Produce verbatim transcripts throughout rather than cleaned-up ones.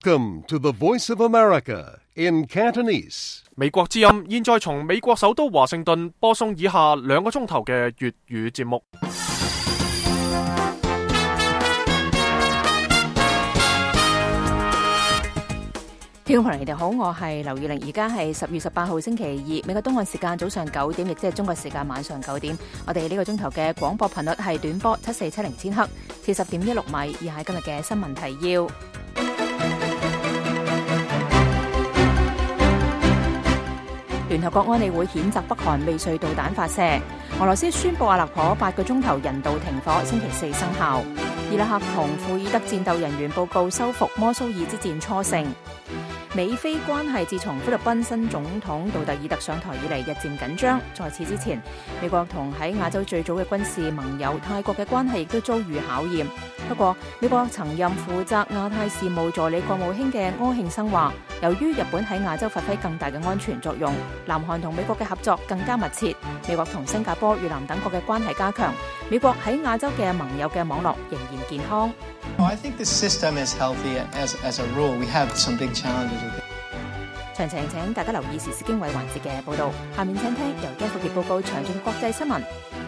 Welcome to the Voice of America in Cantonese. 美國之音現在從美國首都華盛頓播送以下兩個鐘頭嘅粵語節目。 聽眾朋友你哋好，我係劉宇玲，而家係十月十八號星期二，美國東岸時間早上九點，亦即係中國時間晚上九點。我哋呢個鐘頭嘅廣播頻率係短波七四七零千赫，四十點一六米。以下今日嘅新聞提要。聯合國安理會譴責北韓未遂導彈發射。俄羅斯宣布阿勒頗八個鐘頭人道停火，星期四生效。伊拉克同庫爾德戰鬥人員報告收復摩蘇爾之戰初勝。美菲關係自從菲律賓新總統杜特爾特上台以嚟日漸緊張。在此之前，美國同喺亞洲最早嘅軍事盟友泰國嘅關係亦都遭遇考驗。不過，美國曾任負責亞太事務助理國務卿嘅柯慶生話，由於日本喺亞洲發揮更大嘅安全作用，南韓同美國嘅合作更加密切，美國同新加坡、越南等國嘅關係加強，美國喺亞洲嘅盟友嘅網絡仍然健康。 I think the system is healthy as, as a rule. We have some big challenges with it. 詳情請大家留意時事經緯環節嘅報導。下面請聽由張富傑報告詳盡國際新聞。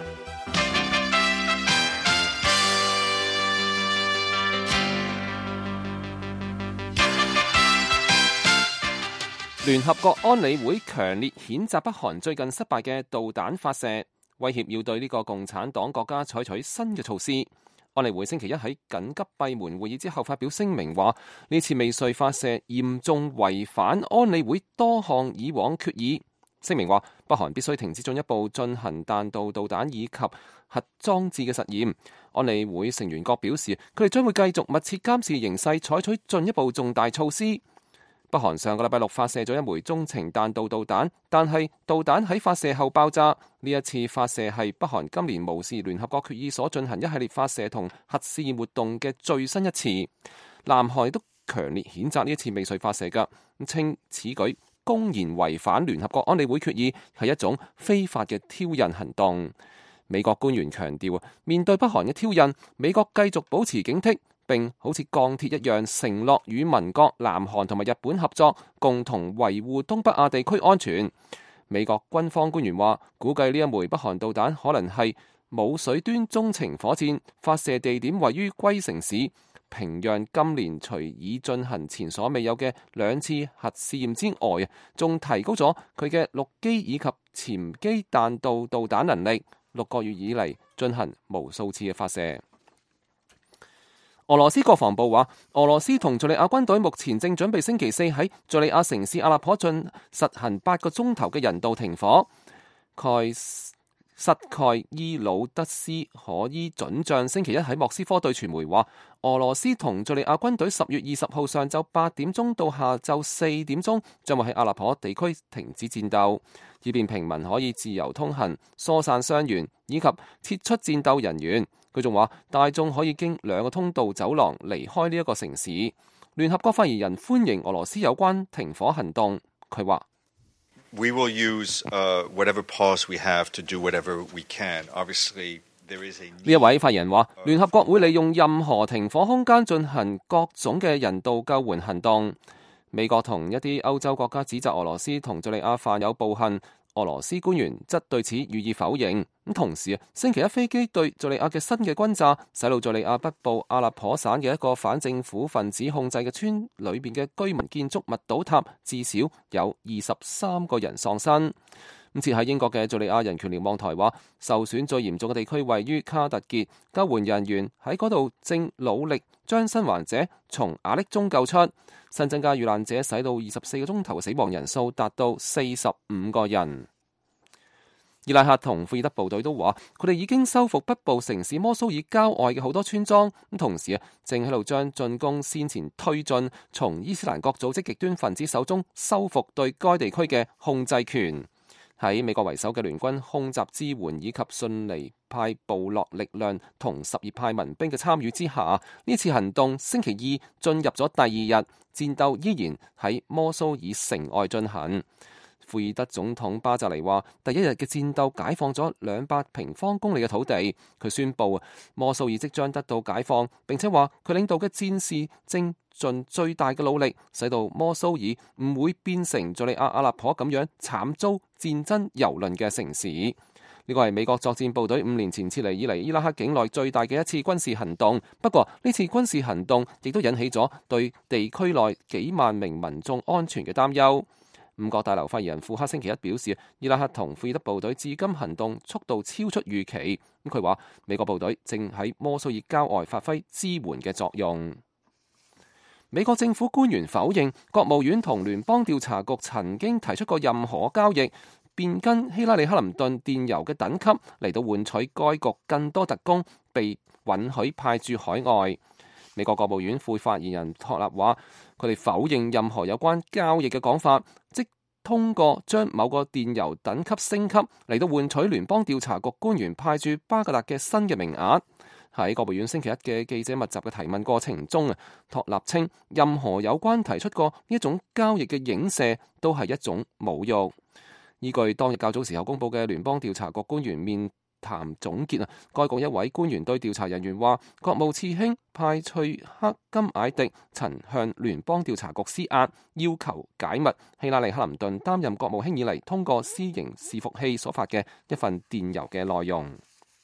聯合國安理會強烈譴責北韓最近失敗嘅導彈發射，威脅要對呢個共產黨國家採取新嘅措施。安理會星期一喺緊急閉門會議之後發表聲明話，呢次未遂發射嚴重違反安理會多項以往決議。聲明話，北韓必須停止進一步進行彈道導彈以及核裝置嘅實驗。安理會成員國表示，佢哋將會繼續密切監視形勢，採取進一步重大措施。北韓上個禮拜六發射咗一枚中程彈道導彈，但係導彈喺發射後爆炸。呢一次發射係北韓今年無視聯合國決議所進行一系列發射同核試驗活動嘅最新一次。南韓亦都強烈譴責呢一次未遂發射㗎，稱此舉公然違反聯合國安理會決議，係一種非法嘅挑釁行動。美國官員強調，面對北韓嘅挑釁，美國繼續保持警惕，並好似鋼鐵一樣承諾與盟國南韓同埋日本合作，共同維護東北亞地區安全。美國軍方官員話，估計呢一枚北韓導彈可能係舞水端中程火箭，發射地點位於龜城市。平壤今年除已進行前所未有嘅兩次核試驗之外，仲提高咗佢嘅陸基以及潛機彈道導彈能力，六個月以嚟進行無數次嘅發射。俄羅斯國防部話，俄羅斯同敘利亞軍隊目前正準備星期四喺敘利亞城市阿勒頗進實行八個鐘頭嘅人道停火。蓋塞蓋伊魯德斯可伊准將星期一喺莫斯科對傳媒話，俄羅斯同敘利亞軍隊十月二十號上晝八點鐘到下晝四點鐘將會喺阿勒頗地區停止戰鬥，以便平民可以自由通行、疏散傷員以及撤出戰鬥人員。佢仲話，大眾可以經兩個通道走廊離開呢一個城市。聯合國發言人歡迎俄羅斯有關停火行動。佢話 ：We will use whatever pause we have to do whatever we can. Obviously, there is a need. 呢一位發言人話，聯合國會利用任何停火空間進行各種嘅人道救援行動。美國同一啲歐洲國家指責俄羅斯同敘利亞犯有暴行。俄羅斯官員則對此予以否認。咁同時啊，星期一飛機對敘利亞嘅新嘅轟炸，使到敘利亞北部阿勒頗省嘅一個反政府分子控制嘅村裏邊嘅居民建築物倒塌，至少有二十三個人喪生。咁設喺英國嘅敘利亞人權瞭望台話，受損最嚴重嘅地區位於卡特傑，救援人員喺嗰度正努力將生還者從瓦礫中救出。新增加遇難者使到二十四個鐘頭嘅死亡人數達到四十五個人。伊拉克同庫爾德部隊都話，佢哋已經收復北部城市摩蘇爾郊外嘅好多村莊，咁同時啊，正喺度將進攻先前推進，從伊斯蘭國組織極端分子手中收復對該地區嘅控制權。喺美國為首嘅聯軍空襲支援以及遜尼派部落力量同什葉派民兵嘅參與之下，呢次行動星期二進入咗第二日，戰鬥依然喺摩蘇爾城外進行。 庫爾德總統巴扎尼話：第一日嘅戰鬥解放咗兩百平方公里嘅土地。佢宣布摩蘇爾即將得到解放，並且話佢領導嘅戰士正盡最大嘅努力，使到摩蘇爾唔會變成敘利亞阿勒頗咁樣慘遭戰爭蹂躪嘅城市。呢個係美國作戰部隊五年前撤離以嚟伊拉克境內最大嘅一次軍事行動。不過呢次軍事行動亦都引起咗對地區內幾萬名民眾安全嘅擔憂。五角大樓發言人庫克星期一表示，伊拉克同庫爾德部隊至今行動速度超出預期。咁佢話美國部隊正喺摩蘇爾郊外發揮支援嘅作用。美國政府官員否認國務院同聯邦調查局曾經提出過任何交易，變更希拉里克林頓電郵嘅等級嚟到換取該局更多特工被允許派駐海外。美國國務院副發言人托納話，佢哋否認任何有關交易嘅講法，即通過將某個電郵等級升級嚟到換取聯邦調查局官員派駐巴格達嘅新嘅名額。喺國務院星期一嘅記者密集嘅提問過程中啊，托納稱任何有關提出過呢一種交易嘅影射都係一種侮辱。依據當日較早時候公佈嘅聯邦調查局官員面談總結啊，該局一位官員對調查人員話，國務次卿派翠克金艾迪曾向聯邦調查局施壓，要求解密希拉里克林頓擔任國務卿以嚟通過私營伺服器所發嘅一份電郵嘅內容。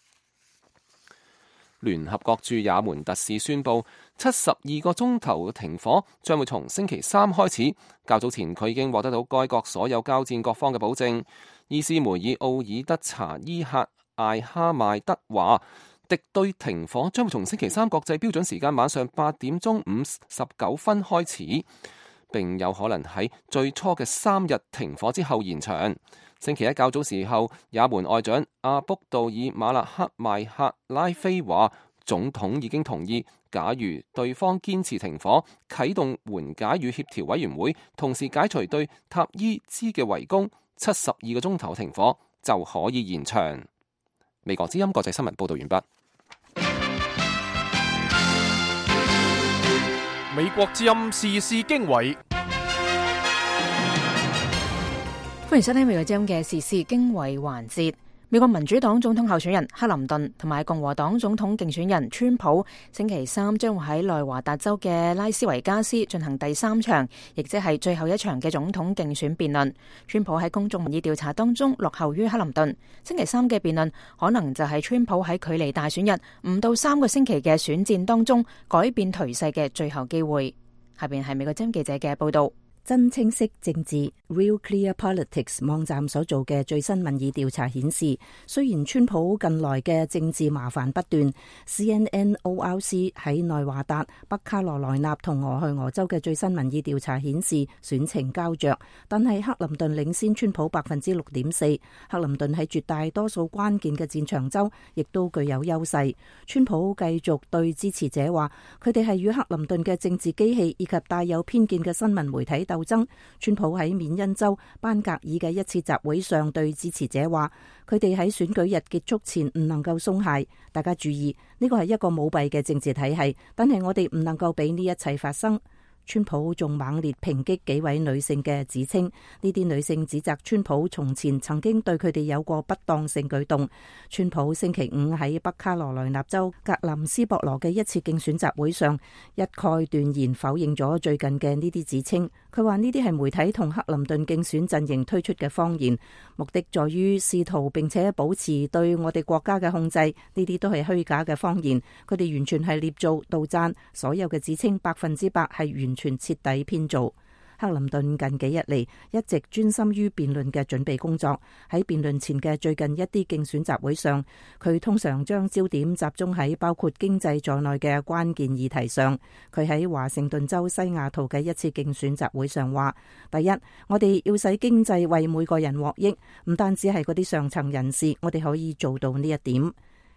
聯合國駐也門特使宣布，七十二個鐘頭嘅停火將會從星期三開始。較早前佢已經獲得到該國所有交戰各方嘅保證。伊斯梅爾奧爾德查伊赫艾哈邁德話，敵對停火將會從星期三國際標準時間晚上八點鐘五十九分開始，並有可能喺最初嘅三日停火之後延長。星期一較早時候，也門外長阿卜杜爾馬勒克邁克拉菲話，總統已經同意，假如對方堅持停火，啟動緩解與協調委員會，同時解除對塔伊茲嘅圍攻，七十二個鐘頭停火就可以延長。美國之音國際新聞報道完畢。 美國之音時事經緯。 歡迎收聽美國之音嘅時事經緯環節。美國民主黨總統候選人克林頓同埋共和黨總統競選人川普星期三將會喺內華達州嘅拉斯維加斯進行第三場，亦即係最後一場嘅總統競選辯論。川普喺公眾民意調查當中落後於克林頓。星期三嘅辯論可能就係川普喺距離大選日唔到三個星期嘅選戰當中改變頹勢嘅最後機會。下邊係美國之音記者嘅報道。 真清晰政治 Real Clear Politics 網站所做嘅最新民意調查顯示，雖然川普近來嘅政治麻煩不斷， C N N O R C 喺內華達、北卡羅來納同俄亥俄州嘅最新民意調查顯示選情膠着，但係克林頓領先川普百分之六點四。克林頓喺絕大多數關鍵嘅戰場州亦都具有優勢。川普繼續對支持者話，佢哋係與克林頓嘅政治機器以及帶有偏見嘅新聞媒體鬥爭。川普喺緬因州班格爾嘅一次集會上對支持者話，佢哋喺選舉日結束前唔能夠鬆懈。大家注意，呢個係一個舞弊嘅政治體系，但係我哋唔能夠俾呢一切發生。川普仲猛烈抨擊幾位女性嘅指稱，呢啲女性指責川普從前曾經對佢哋有過不當性舉動。川普星期五喺北卡羅來納州格林斯博羅嘅一次競選集會上，一概斷言否認咗最近嘅呢啲指稱。佢話呢啲係媒體同克林頓競選陣營推出嘅謊言，目的在於試圖並且保持對我哋國家嘅控制。呢啲都係虛假嘅謊言，佢哋完全係捏造、杜撰，所有嘅指稱百分之百係完全徹底編造。克林頓近幾日嚟一直專心於辯論嘅準備工作。喺辯論前嘅最近一啲競選集會上，佢通常將焦點集中喺包括經濟在內嘅關鍵議題上。佢喺華盛頓州西雅圖嘅一次競選集會上話，第一，我哋要使經濟為每個人獲益，唔單止係嗰啲上層人士，我哋可以做到呢一點。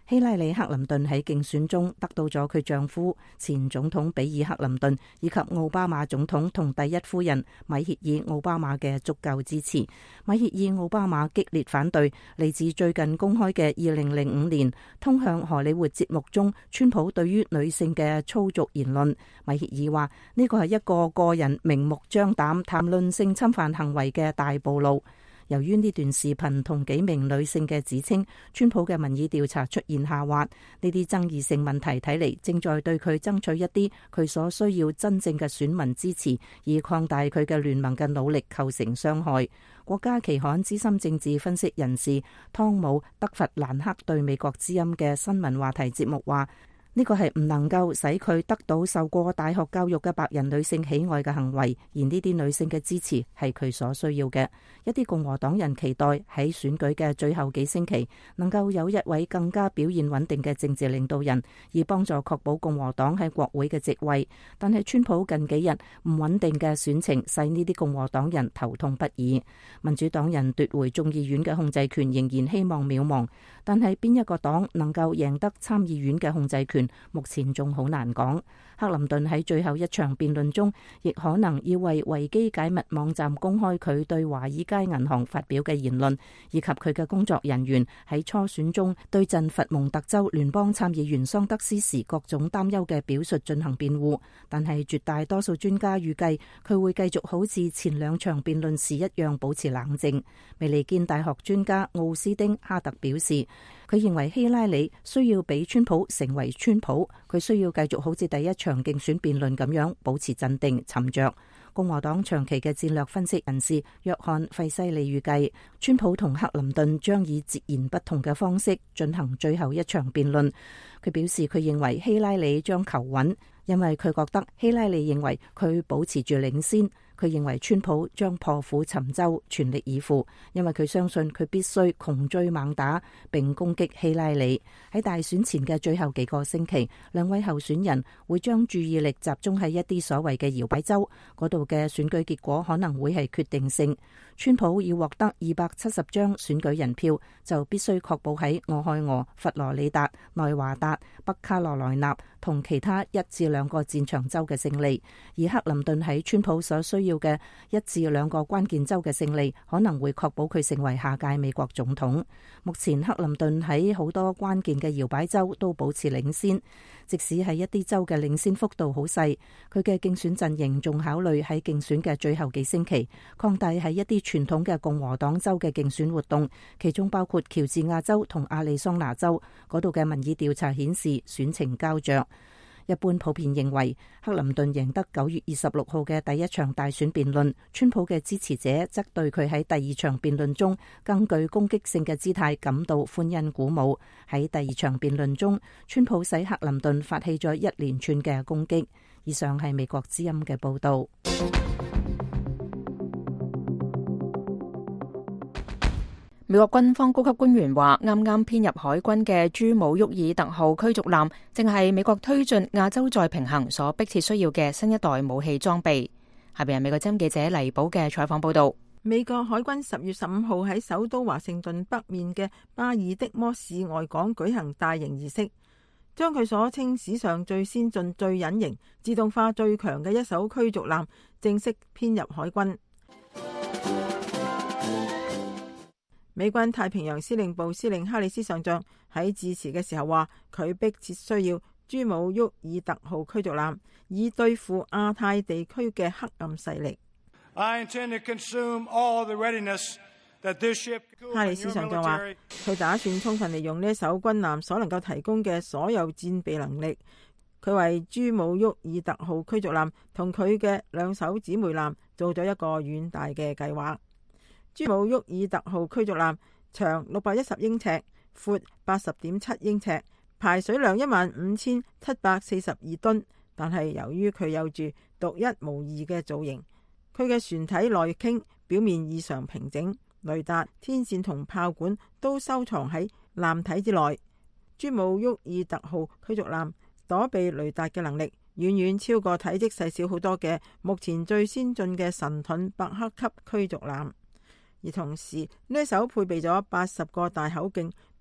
希拉里·克林頓喺競選中得到咗佢丈夫前總統比爾·克林頓以及奧巴馬總統同第一夫人米歇爾·奧巴馬嘅足夠支持。米歇爾·奧巴馬激烈反對嚟自最近公開嘅二零零五年通向荷里活節目中川普對於女性嘅粗俗言論。米歇爾話呢個係一個個人明目張膽談論性侵犯行為嘅大暴露。由於呢段視頻同幾名女性嘅指稱，川普嘅民意調查出現下滑，呢啲爭議性問題睇嚟正在對佢爭取一啲佢所需要真正嘅選民支持，以擴大佢嘅聯盟嘅努力構成傷害。國家期刊資深政治分析人士湯姆德弗蘭克對美國之音嘅新聞話題節目話，呢個係唔能夠使佢得到受過大學教育嘅白人女性喜愛嘅行為，而呢啲女性嘅支持係佢所需要嘅。一啲共和黨人期待喺選舉嘅最後幾星期能夠有一位更加表現穩定嘅政治領導人，以幫助確保共和黨喺國會嘅席位。但係川普近幾日唔穩定嘅選情使呢啲共和黨人頭痛不已。民主黨人奪回眾議院嘅控制權仍然希望渺茫，但係邊一個黨能夠贏得參議院嘅控制權，目前仲好難講。克林頓喺最後一場辯論中，亦可能要為維基解密網站公開佢對華爾街銀行發表嘅言論，以及佢嘅工作人員喺初選中對陣佛蒙特州聯邦參議員桑德斯時各種擔憂嘅表述進行辯護。但係絕大多數專家預計佢會繼續好似前兩場辯論時一樣保持冷靜。美利堅大學專家奧斯丁哈特表示，佢認為希拉里需要比川普成為川普，佢需要繼續好似第一場競選辯論咁樣保持鎮定沉着。共和黨長期嘅戰略分析人士約翰費西利預計，川普同克林頓將以截然不同嘅方式進行最後一場辯論。佢表示佢認為希拉里將求穩，因為佢覺得希拉里認為佢保持住領先。佢認為川普將破釜沉舟，全力以赴，因為佢相信佢必須窮追猛打並攻擊希拉里。喺大選前嘅最後幾個星期，兩位候選人會將注意力集中喺一啲所謂嘅搖擺州，嗰度嘅選舉結果可能會係決定性。川普要獲得二百七十張選舉人票，就必須確保喺俄亥俄、佛羅里達、內華達、北卡羅來納同其他一至兩個戰場州嘅勝利。而克林頓喺川普所需要嘅一至兩個關鍵州嘅勝利，可能會確保佢成為下屆美國總統。目前克林頓喺好多關鍵嘅搖擺州都保持領先，即使係一啲州嘅領先幅度好細，佢嘅競選陣營仲考慮喺競選嘅最後幾星期擴大喺一啲傳統嘅共和黨州嘅競選活動，其中包括喬治亞州同亞利桑那州，嗰度嘅民意調查顯示選情膠着。一般普遍認為克林頓贏得九月二十六號嘅第一場大選辯論，川普嘅支持者則對佢喺第二場辯論中更具攻擊性嘅姿態感到歡欣鼓舞。喺第二場辯論中，川普使克林頓發起咗一連串嘅攻擊。以上係美國之音嘅報導。 美國軍方高級官員話，啱啱編入海軍嘅朱姆沃爾特號驅逐艦正係美國推進亞洲再平衡所迫切需要嘅新一代武器裝備。下邊係美國之音記者黎寶嘅採訪報道。 美國海軍十月十五號喺首都華盛頓北面嘅巴爾的摩市外港舉行大型儀式，將佢所稱史上最先進、最隱形、自動化最強嘅一艘驅逐艦正式編入海軍。美軍太平洋司令部司令哈里斯上將喺致辭嘅時候話，佢迫切需要朱姆沃爾特號驅逐艦，以對付亞太地區嘅黑暗勢力。 I intend to consume all the readiness that this ship... 哈里斯上將話，佢打算充分利用呢一艘軍艦所能夠提供嘅所有戰備能力。佢為朱姆沃爾特號驅逐艦同佢嘅兩艘姊妹艦做咗一個遠大嘅計劃。朱姆沃爾特號驅逐艦長六百一十英尺，闊八十點七英尺，排水量一萬五千七百四十二噸。但係由於佢有住獨一無二嘅造型，佢嘅船體內傾，表面異常平整，雷達、天線同炮管都收藏喺艦體之內。朱姆沃爾特號驅逐艦躲避雷達嘅能力遠遠超過體積細小好多嘅目前最先進嘅神盾伯克級驅逐艦。而同時，呢艘配備咗八十個大口徑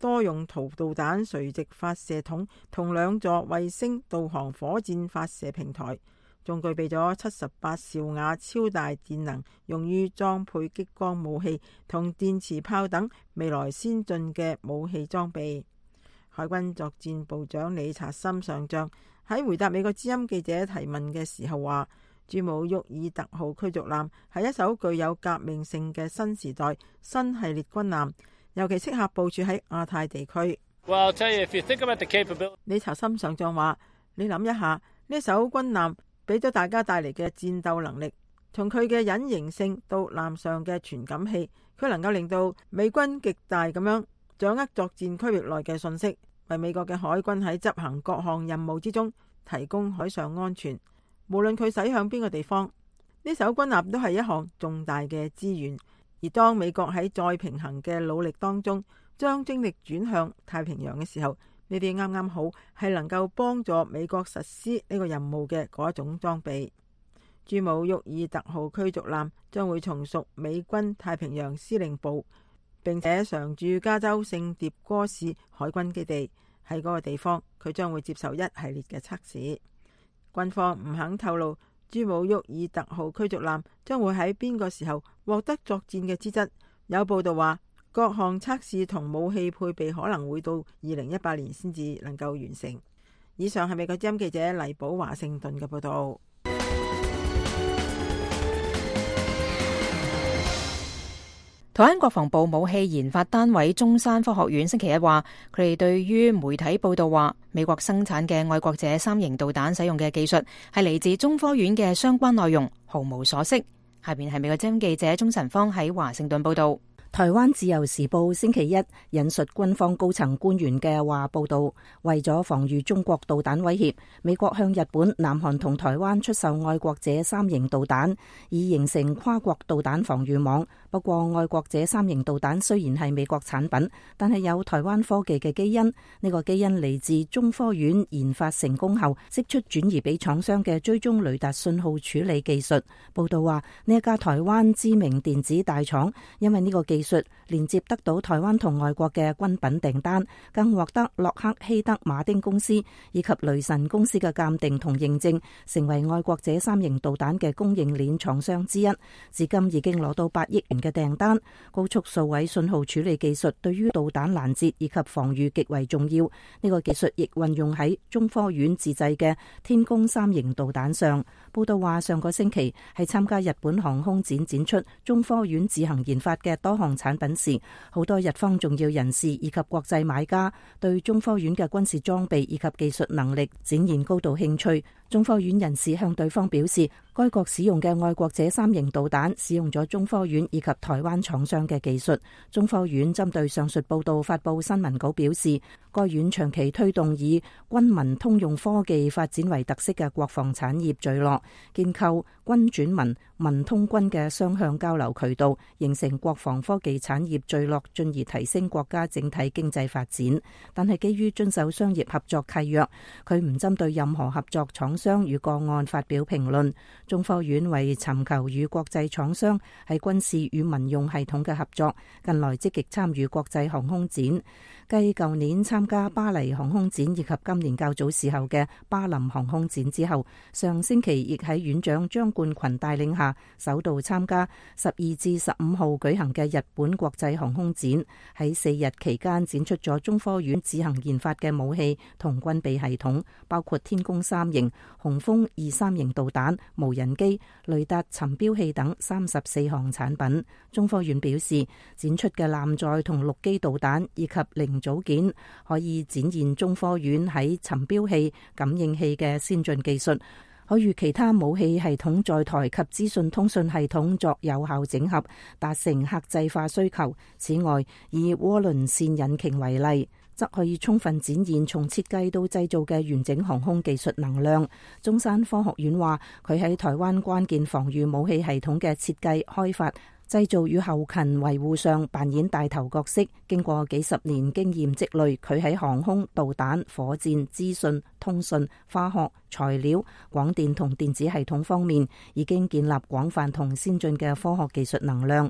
多用途導彈垂直發射筒同兩座衛星導航火箭發射平台，仲具備咗七十八兆瓦超大電能，用於裝配激光武器同電磁炮等未來先進嘅武器裝備。海軍作戰部長理查森上將喺回答美國之音記者提問嘅時候話，朱姆沃爾特號驅逐艦係一艘具有革命性嘅新時代新系列軍艦，尤其適合部署喺亞太地區。 Well, I'll tell you, if you think about the capability... 理查森上將話，你諗一下呢艘軍艦俾咗大家帶嚟嘅戰鬥能力，從佢嘅隱形性到艦上嘅傳感器，佢能夠令到美軍極大咁樣掌握作戰區域內嘅信息，為美國嘅海軍喺執行各項任務之中提供海上安全。無論佢駛向邊個地方，呢艘軍艦都係一項重大嘅資源。而當美國喺再平衡嘅努力當中，將精力轉向太平洋嘅時候，呢啲啱啱好係能夠幫助美國實施呢個任務嘅嗰一種裝備。朱姆沃爾特號驅逐艦將會從屬美軍太平洋司令部，並且常駐加州聖迭戈市海軍基地。喺嗰個地方，佢將會接受一系列嘅測試。軍方唔肯透露朱姆沃爾特號驅逐艦將會喺邊個時候獲得作戰嘅資質。有報道話，各項測試同武器配備可能會到二零一八年先至能夠完成。以上係美國之音記者黎寶華盛頓嘅報道。 台灣國防部武器研發單位中山科學院星期一話，佢哋對於媒體報道話美國生產嘅愛國者三型導彈使用嘅技術係嚟自中科院嘅相關內容毫無所悉。下邊係美國之音記者鍾晨芳喺華盛頓報道。 台灣自由時報星期一引述軍方高層官員嘅話報道，為咗防禦中國導彈威脅，美國向日本、南韓同台灣出售愛國者三型導彈，以形成跨國導彈防禦網。不過，愛國者三型導彈雖然係美國產品，但係有台灣科技嘅基因。呢、這個基因嚟自中科院研發成功後，釋出轉移俾廠商嘅追蹤雷達信號處理技術。報道話，呢一家台灣知名電子大廠，因為呢個技術連接得到台灣同外國嘅軍品訂單，更獲得洛克希德馬丁公司以及雷神公司嘅鑑定同認證，成為愛國者三型導彈嘅供應鏈廠商之一。至今已經攞到八億元嘅訂單。高速數位信號處理技術對於導彈攔截以及防禦極為重要。呢個技術亦運用喺中科院自製嘅天宮三型導彈上。報道話，上個星期係參加日本航空展展出中科院自行研發嘅多項產品時，好多日方重要人士以及國際買家對中科院嘅軍事裝備以及技術能力展現高度興趣。中科院人士向對方表示，該國使用嘅愛國者三型導彈使用咗中科院以及台灣廠商嘅技術。中科院針對上述報道發布新聞稿表示，該院長期推動以軍民通用科技發展為特色嘅國防產業聚落，建構軍轉民、民通軍嘅雙向交流渠道，形成國防科技產業聚落，進而提升國家整體經濟發展。但係基於遵守商業合作契約，佢唔針對任何合作廠商與個案發表評論。中科院為尋求與國際廠商喺軍事與民用系統嘅合作，近來積極參與國際航空展。繼舊年參加巴黎航空展以及今年較早時候嘅巴林航空展之後，上星期亦喺院長張冠群帶領下，首度參加十二至十五號舉行嘅日本國際航空展。喺四日期間展出咗中科院自行研發嘅武器同軍備系統，包括天宮三型、雄風二三型導彈、無人機、雷達尋標器等三十四項產品。中科院表示，展出嘅艦載同陸基導彈以及零組件可以展現中科院喺尋標器、感應器嘅先進技術，可與其他武器系統在台及資訊通訊系統作有效整合，達成客製化需求。此外，以渦輪線引擎為例，則可以充分展現從設計到製造嘅完整航空技術能量。中山科學院話，佢喺台灣關鍵防禦武器系統嘅設計、開發、製造與後勤維護上扮演帶頭角色。經過幾十年經驗積累，佢喺航空、導彈、火箭、資訊、通訊、化學、材料、廣電同電子系統方面已經建立廣泛同先進嘅科學技術能量。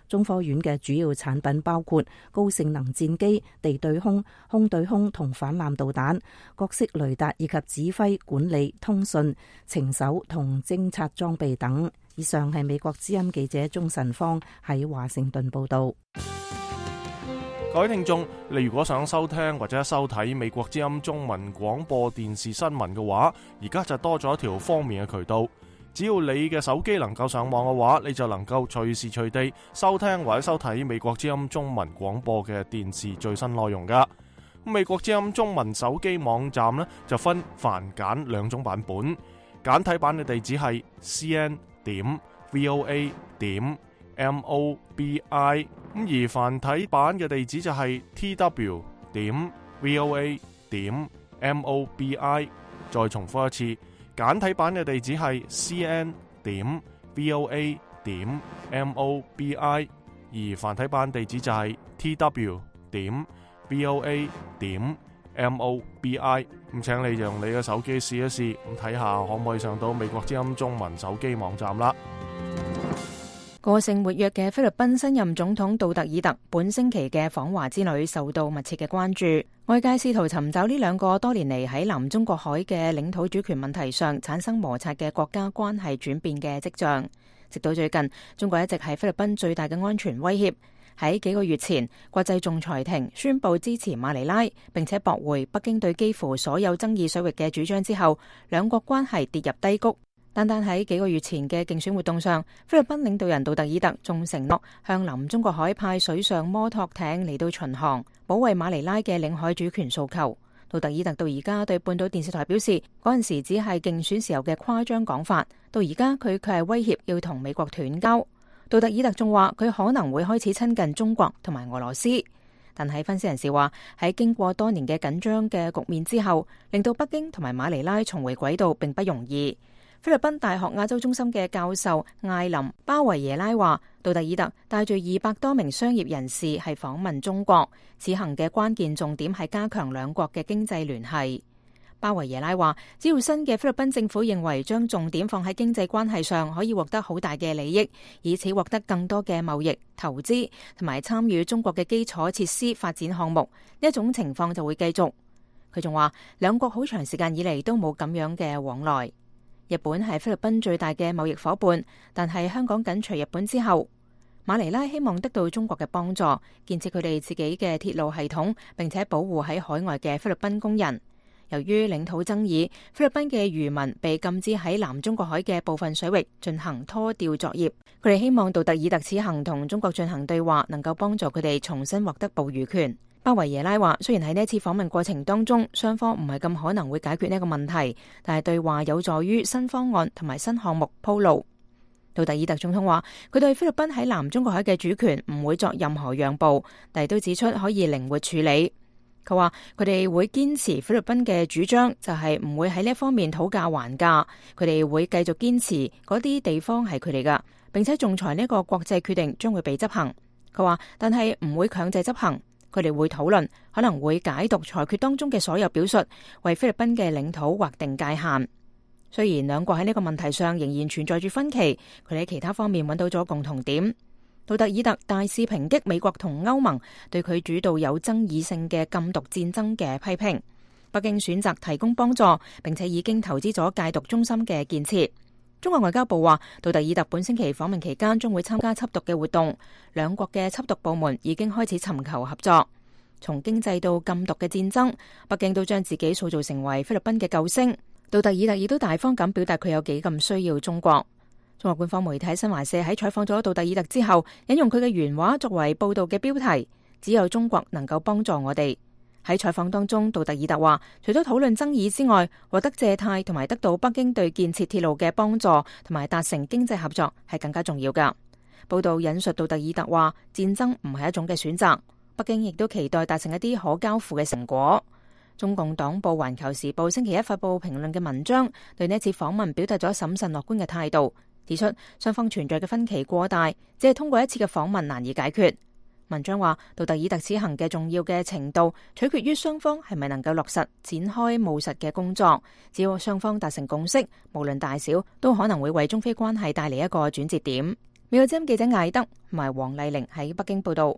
中科院嘅主要產品包括高性能戰機、地對空、空對空同反艦導彈、各式雷達以及指揮、管理、通訊、情搜同偵察裝備等。以上係美國之音記者鍾晨芳喺華盛頓報道。 各位聽眾，你如果想收聽或者收睇美國之音中文廣播電視新聞嘅話，而家就多咗一條方便嘅渠道。只要你嘅手機能夠上網嘅話，你就能夠隨時隨地收聽或者收睇美國之音中文廣播嘅電視最新內容噶。美國之音中文手機網站呢，就分繁簡兩種版本，簡體版嘅地址係 c n 點 v o a 點 m o b i， 咁而繁體版嘅地址就係 t w 點 v o a 點 m o b i。 再重複一次，簡體版嘅地址係 c n 點 v o a 點 m o b i， 而繁體版地址就係 t w 點 v o a 點 m o b i。 咁請你用你嘅手機試一試，咁睇下可唔可以上到美國之音中文手機網站啦。 個性活躍嘅菲律賓新任總統杜特爾特本星期嘅訪華之旅受到密切嘅關注，外界試圖尋找呢兩個多年嚟喺南中國海嘅領土主權問題上產生摩擦嘅國家關係轉變嘅跡象。直到最近，中國一直係菲律賓最大嘅安全威脅。喺幾個月前，國際仲裁庭宣布支持馬尼拉，並且駁回北京對幾乎所有爭議水域嘅主張之後，兩國關係跌入低谷。單單喺幾個月前嘅競選活動上，菲律賓領導人杜特爾特仲承諾向南中國海派水上摩托艇嚟到巡航，保衛馬尼拉嘅領海主權訴求。杜特爾特到而家對半島電視台表示，嗰陣時只係競選時候嘅誇張講法，到而家佢卻係威脅要同美國斷交。杜特爾特仲話佢可能會開始親近中國同埋俄羅斯，但係分析人士話喺經過多年嘅緊張嘅局面之後，令到北京同埋馬尼拉重回軌道並不容易。菲律賓大學亞洲中心嘅教授艾琳巴維耶拉話，杜特爾特帶住二百多名商業人士係訪問中國，此行嘅關鍵重點係加強兩國嘅經濟聯繫。巴維耶拉話，只要新嘅菲律賓政府認為將重點放喺經濟關係上，可以獲得好大嘅利益，以此獲得更多嘅貿易、投資同埋參與中國嘅基礎設施發展項目，呢一種情況就會繼續。佢仲話，兩國好長時間以嚟都冇咁樣嘅往來。日本係菲律賓最大嘅貿易夥伴，但係香港緊隨日本之後，馬尼拉希望得到中國嘅幫助，建設佢哋自己嘅鐵路系統，並且保護喺海外嘅菲律賓工人。由於領土爭議，菲律賓嘅漁民被禁止喺南中國海嘅部分水域進行拖釣作業。佢哋希望杜特爾特此行同中國進行對話，能夠幫助佢哋重新獲得捕魚權。巴維耶拉話，雖然喺呢一次訪問過程當中，雙方唔係咁可能會解決呢個問題，但係對話有助於新方案同埋新項目鋪路。杜特爾特總統話，佢對菲律賓喺南中國海嘅主權唔會作任何讓步，但係都指出可以靈活處理。佢話佢哋會堅持菲律賓嘅主張，就係唔會喺呢一方面討價還價。佢哋會繼續堅持嗰啲地方係佢哋噶，並且仲裁呢個國際決定將會被執行。佢話，但係唔會強制執行。佢哋會討論，可能會解讀裁決當中嘅所有表述，為菲律賓嘅領土劃定界限。雖然兩國喺呢個問題上仍然存在住分歧，佢哋喺其他方面揾到咗共同點。杜特爾特大肆抨擊美國同歐盟對佢主導有爭議性嘅禁毒戰爭嘅批評。北京選擇提供幫助，並且已經投資咗戒毒中心嘅建設。中國外交部話，杜特爾特本星期訪問期間將會參加緝毒嘅活動，兩國嘅緝毒部門已經開始尋求合作。從經濟到禁毒嘅戰爭，北京都將自己塑造成為菲律賓嘅救星。杜特爾特亦都大方咁表達佢有幾咁需要中國。中國官方媒體新華社喺採訪咗杜特爾特之後，引用佢嘅原話作為報道嘅標題，只有中國能夠幫助我哋。喺採訪當中，杜特爾特話，除咗討論爭議之外，獲得借貸同埋得到北京對建設鐵路嘅幫助，同埋達成經濟合作係更加重要噶。報道引述杜特爾特話，戰爭唔係一種嘅選擇，北京亦都期待達成一啲可交付嘅成果。中共黨報《環球時報》星期一發佈評論嘅文章，對呢次訪問表達咗審慎樂觀嘅態度，指出雙方存在嘅分歧過大，只係通過一次嘅訪問難以解決。文章話，杜特爾特此行嘅重要嘅程度取決於雙方係咪能夠落實展開務實嘅工作。只要雙方達成共識，無論大小，都可能會為中菲關係帶嚟一個轉折點。 美國之音記者艾德同埋黃麗玲喺北京報道。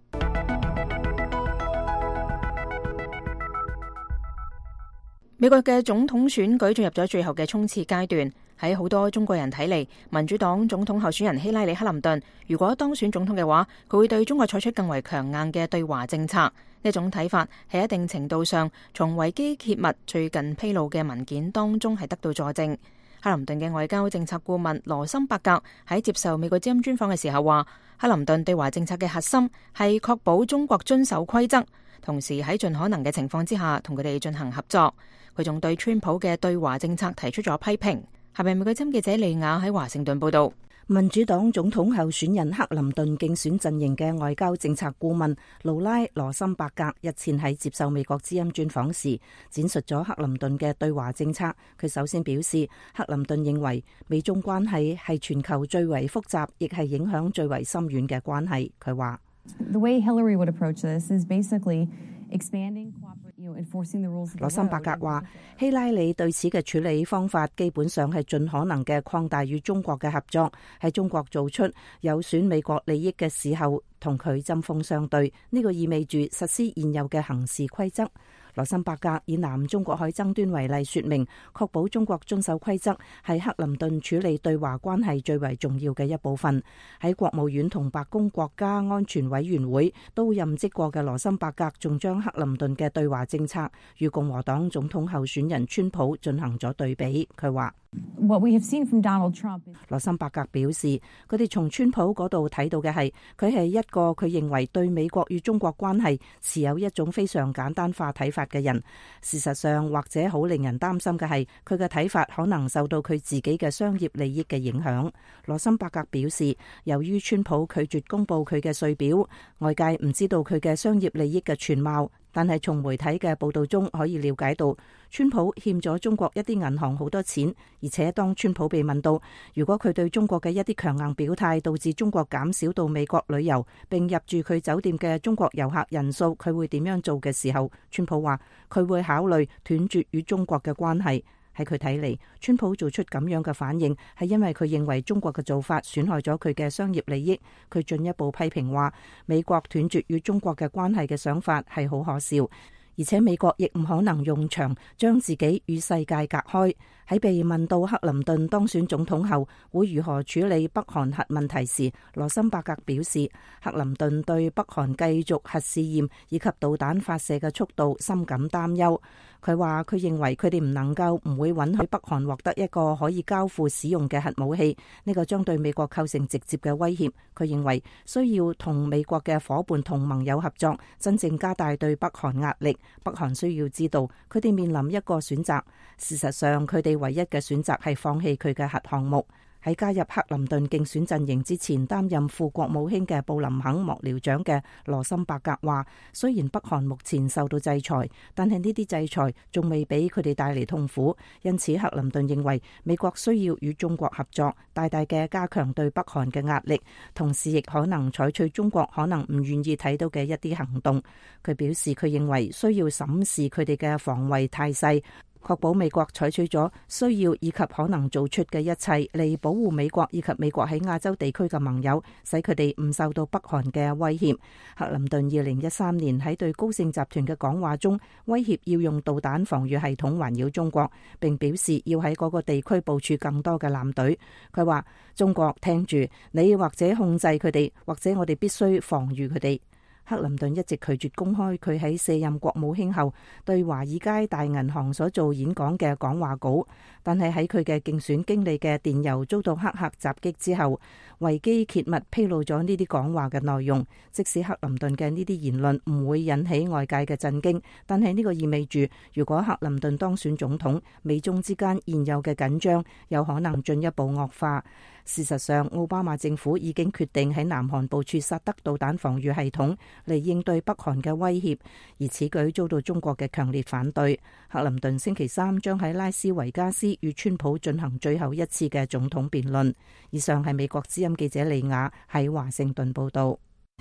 美國嘅總統選舉進入咗最後嘅衝刺階段，喺好多中國人睇嚟，民主黨總統候選人希拉里克林頓如果當選總統嘅話，佢會對中國採取更為強硬嘅對華政策。呢種睇法喺一定程度上從維基揭密最近披露嘅文件當中係得到佐證。克林頓嘅外交政策顧問羅森伯格喺接受美國之音專訪嘅時候話，克林頓對華政策嘅核心係確保中國遵守規則，同時喺盡可能嘅情況之下同佢哋進行合作。佢仲對川普嘅對華政策提出咗批評。係咪美國之音記者利亞喺華盛頓報道？ 民主黨總統候選人克林頓競選陣營嘅外交政策顧問勞拉羅森伯格日前喺接受美國之音專訪時，展述咗克林頓嘅對華政策。佢首先表示，克林頓認為美中關係係全球最為複雜，亦係影響最為深遠嘅關係。佢話 ：The way Hillary would approach this is basically expanding 羅森伯格話，希拉里對此嘅處理方法基本上係盡可能嘅擴大與中國嘅合作，喺中國做出有損美國利益嘅時候同佢針鋒相對，呢個意味住實施現有嘅行事規則。羅森伯格以南中國海爭端為例說明，確保中國遵守規則係克林頓處理對華關係最為重要嘅一部分。喺國務院同白宮國家安全委員會都任職過嘅羅森伯格仲將克林頓嘅對華政策與共和黨總統候選人川普進行咗對比。佢話 ：What we have seen from Donald Trump， 羅森伯格表示，佢哋從川普嗰度睇到嘅係，佢係一個佢認為對美國與中國關係持有一種非常簡單化睇法嘅人。事實上，或者好令人擔心嘅係，佢嘅睇法可能受到佢自己嘅商業利益嘅影響。羅森伯格表示，由於川普拒絕公布佢嘅稅表，外界唔知道佢嘅商業利益嘅全貌。但係從媒體嘅報道中可以了解到，川普欠咗中國一啲銀行好多錢，而且當川普被問到如果佢對中國嘅一啲強硬表態導致中國減少到美國旅遊並入住佢酒店嘅中國遊客人數，佢會點樣做嘅時候，川普話佢會考慮斷絕與中國嘅關係。喺佢睇嚟，川普做出咁樣嘅反應係因為佢認為中國嘅做法損害咗佢嘅商業利益。佢進一步批評話，美國斷絕與中國嘅關係嘅想法係好可笑，而且美國亦唔可能用牆將自己與世界隔開。喺被問到克林頓當選總統後會如何處理北韓核問題時，羅森伯格表示，克林頓對北韓繼續核試驗以及導彈發射嘅速度深感擔憂。佢話佢認為佢哋唔能夠唔會允許北韓獲得一個可以交付使用嘅核武器，呢個將對美國構成直接嘅威脅。佢認為需要同美國嘅夥伴同盟友合作，真正加大對北韓壓力。北韓需要知道佢哋面臨一個選擇，事實上佢哋唯一嘅選擇係放棄佢嘅核項目。喺加入克林頓競選陣營之前，擔任副國務卿嘅布林肯幕僚長嘅羅森伯格話，雖然北韓目前受到制裁，但係呢啲制裁仲未俾佢哋帶嚟痛苦，因此克林頓認為美國需要與中國合作，大大嘅加強對北韓嘅壓力，同時亦可能採取中國可能唔願意睇到嘅一啲行動。佢表示佢認為需要審視佢哋嘅防衛態勢，確保美國採取咗需要以及可能做出嘅一切嚟保護美國以及美國喺亞洲地區嘅盟友，使佢哋唔受到北韓嘅威脅。克林頓二零一三年喺對高盛集團嘅講話中，威脅要用導彈防禦系統環繞中國，並表示要喺嗰個地區部署更多嘅艦隊。佢話：中國聽住，你或者控制佢哋，或者我哋必須防禦佢哋。克林頓一直拒絕公開佢喺卸任國務卿後對華爾街大銀行所做演講嘅講話稿，但係喺佢嘅競選經理嘅電郵遭到黑客襲擊之後，維基揭密披露咗呢啲講話嘅內容。即使克林頓嘅呢啲言論唔會引起外界嘅震驚，但係呢個意味住，如果克林頓當選總統，美中之間現有嘅緊張有可能進一步惡化。事實上，奧巴馬政府已經決定喺南韓部署薩德導彈防禦系統嚟應對北韓嘅威脅，而此舉遭到中國嘅強烈反對。克林頓星期三將喺拉斯維加斯與川普進行最後一次嘅總統辯論。以上係美國之音記者利亞喺華盛頓報道。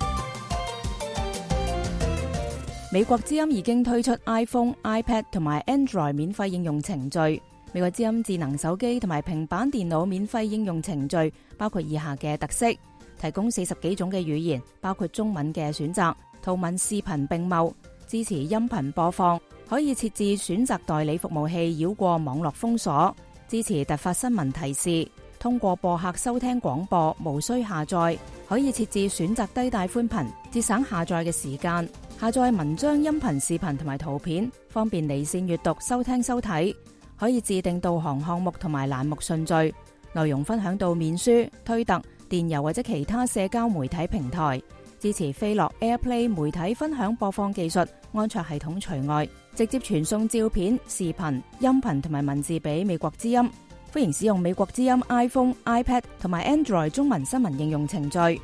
美國之音已經推出 iPhone、iPad 同埋 Android 免費應用程序。美國之音智能手機同埋平板電腦免費應用程序包括以下嘅特色： 提供四十幾種嘅語言，包括中文嘅選擇，圖文視頻並茂，支持音頻播放，可以設置選擇代理服務器繞過網絡封鎖，支持突發新聞提示，通過播客收聽廣播，無需下載，可以設置選擇低帶寬頻，節省下載嘅時間，下載文章、音頻、視頻同埋圖片，方便離線閱讀、收聽收睇，可以自定導航項目同埋欄目順序，內容分享到面書、推特、電郵或者其他社交媒體平台，支持飛樂 AirPlay 媒體分享播放技術，安卓系統除外，直接傳送照片、視頻、音頻同埋文字俾美國之音。歡迎使用美國之音 iPhone、iPad 同埋 Android 中文新聞應用程序。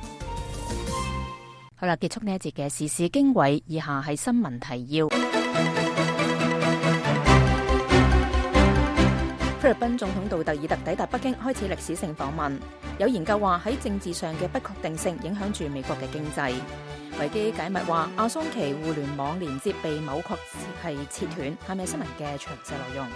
好啦，結束呢一節嘅時事經緯，以下係新聞提要。菲律賓總統杜特爾特抵達北京，開始歷史性訪問。有研究話喺政治上嘅不確定性影響住美國嘅經濟。維基解密話阿桑奇互聯網連接被某確係切斷。係咪新聞嘅詳細內容？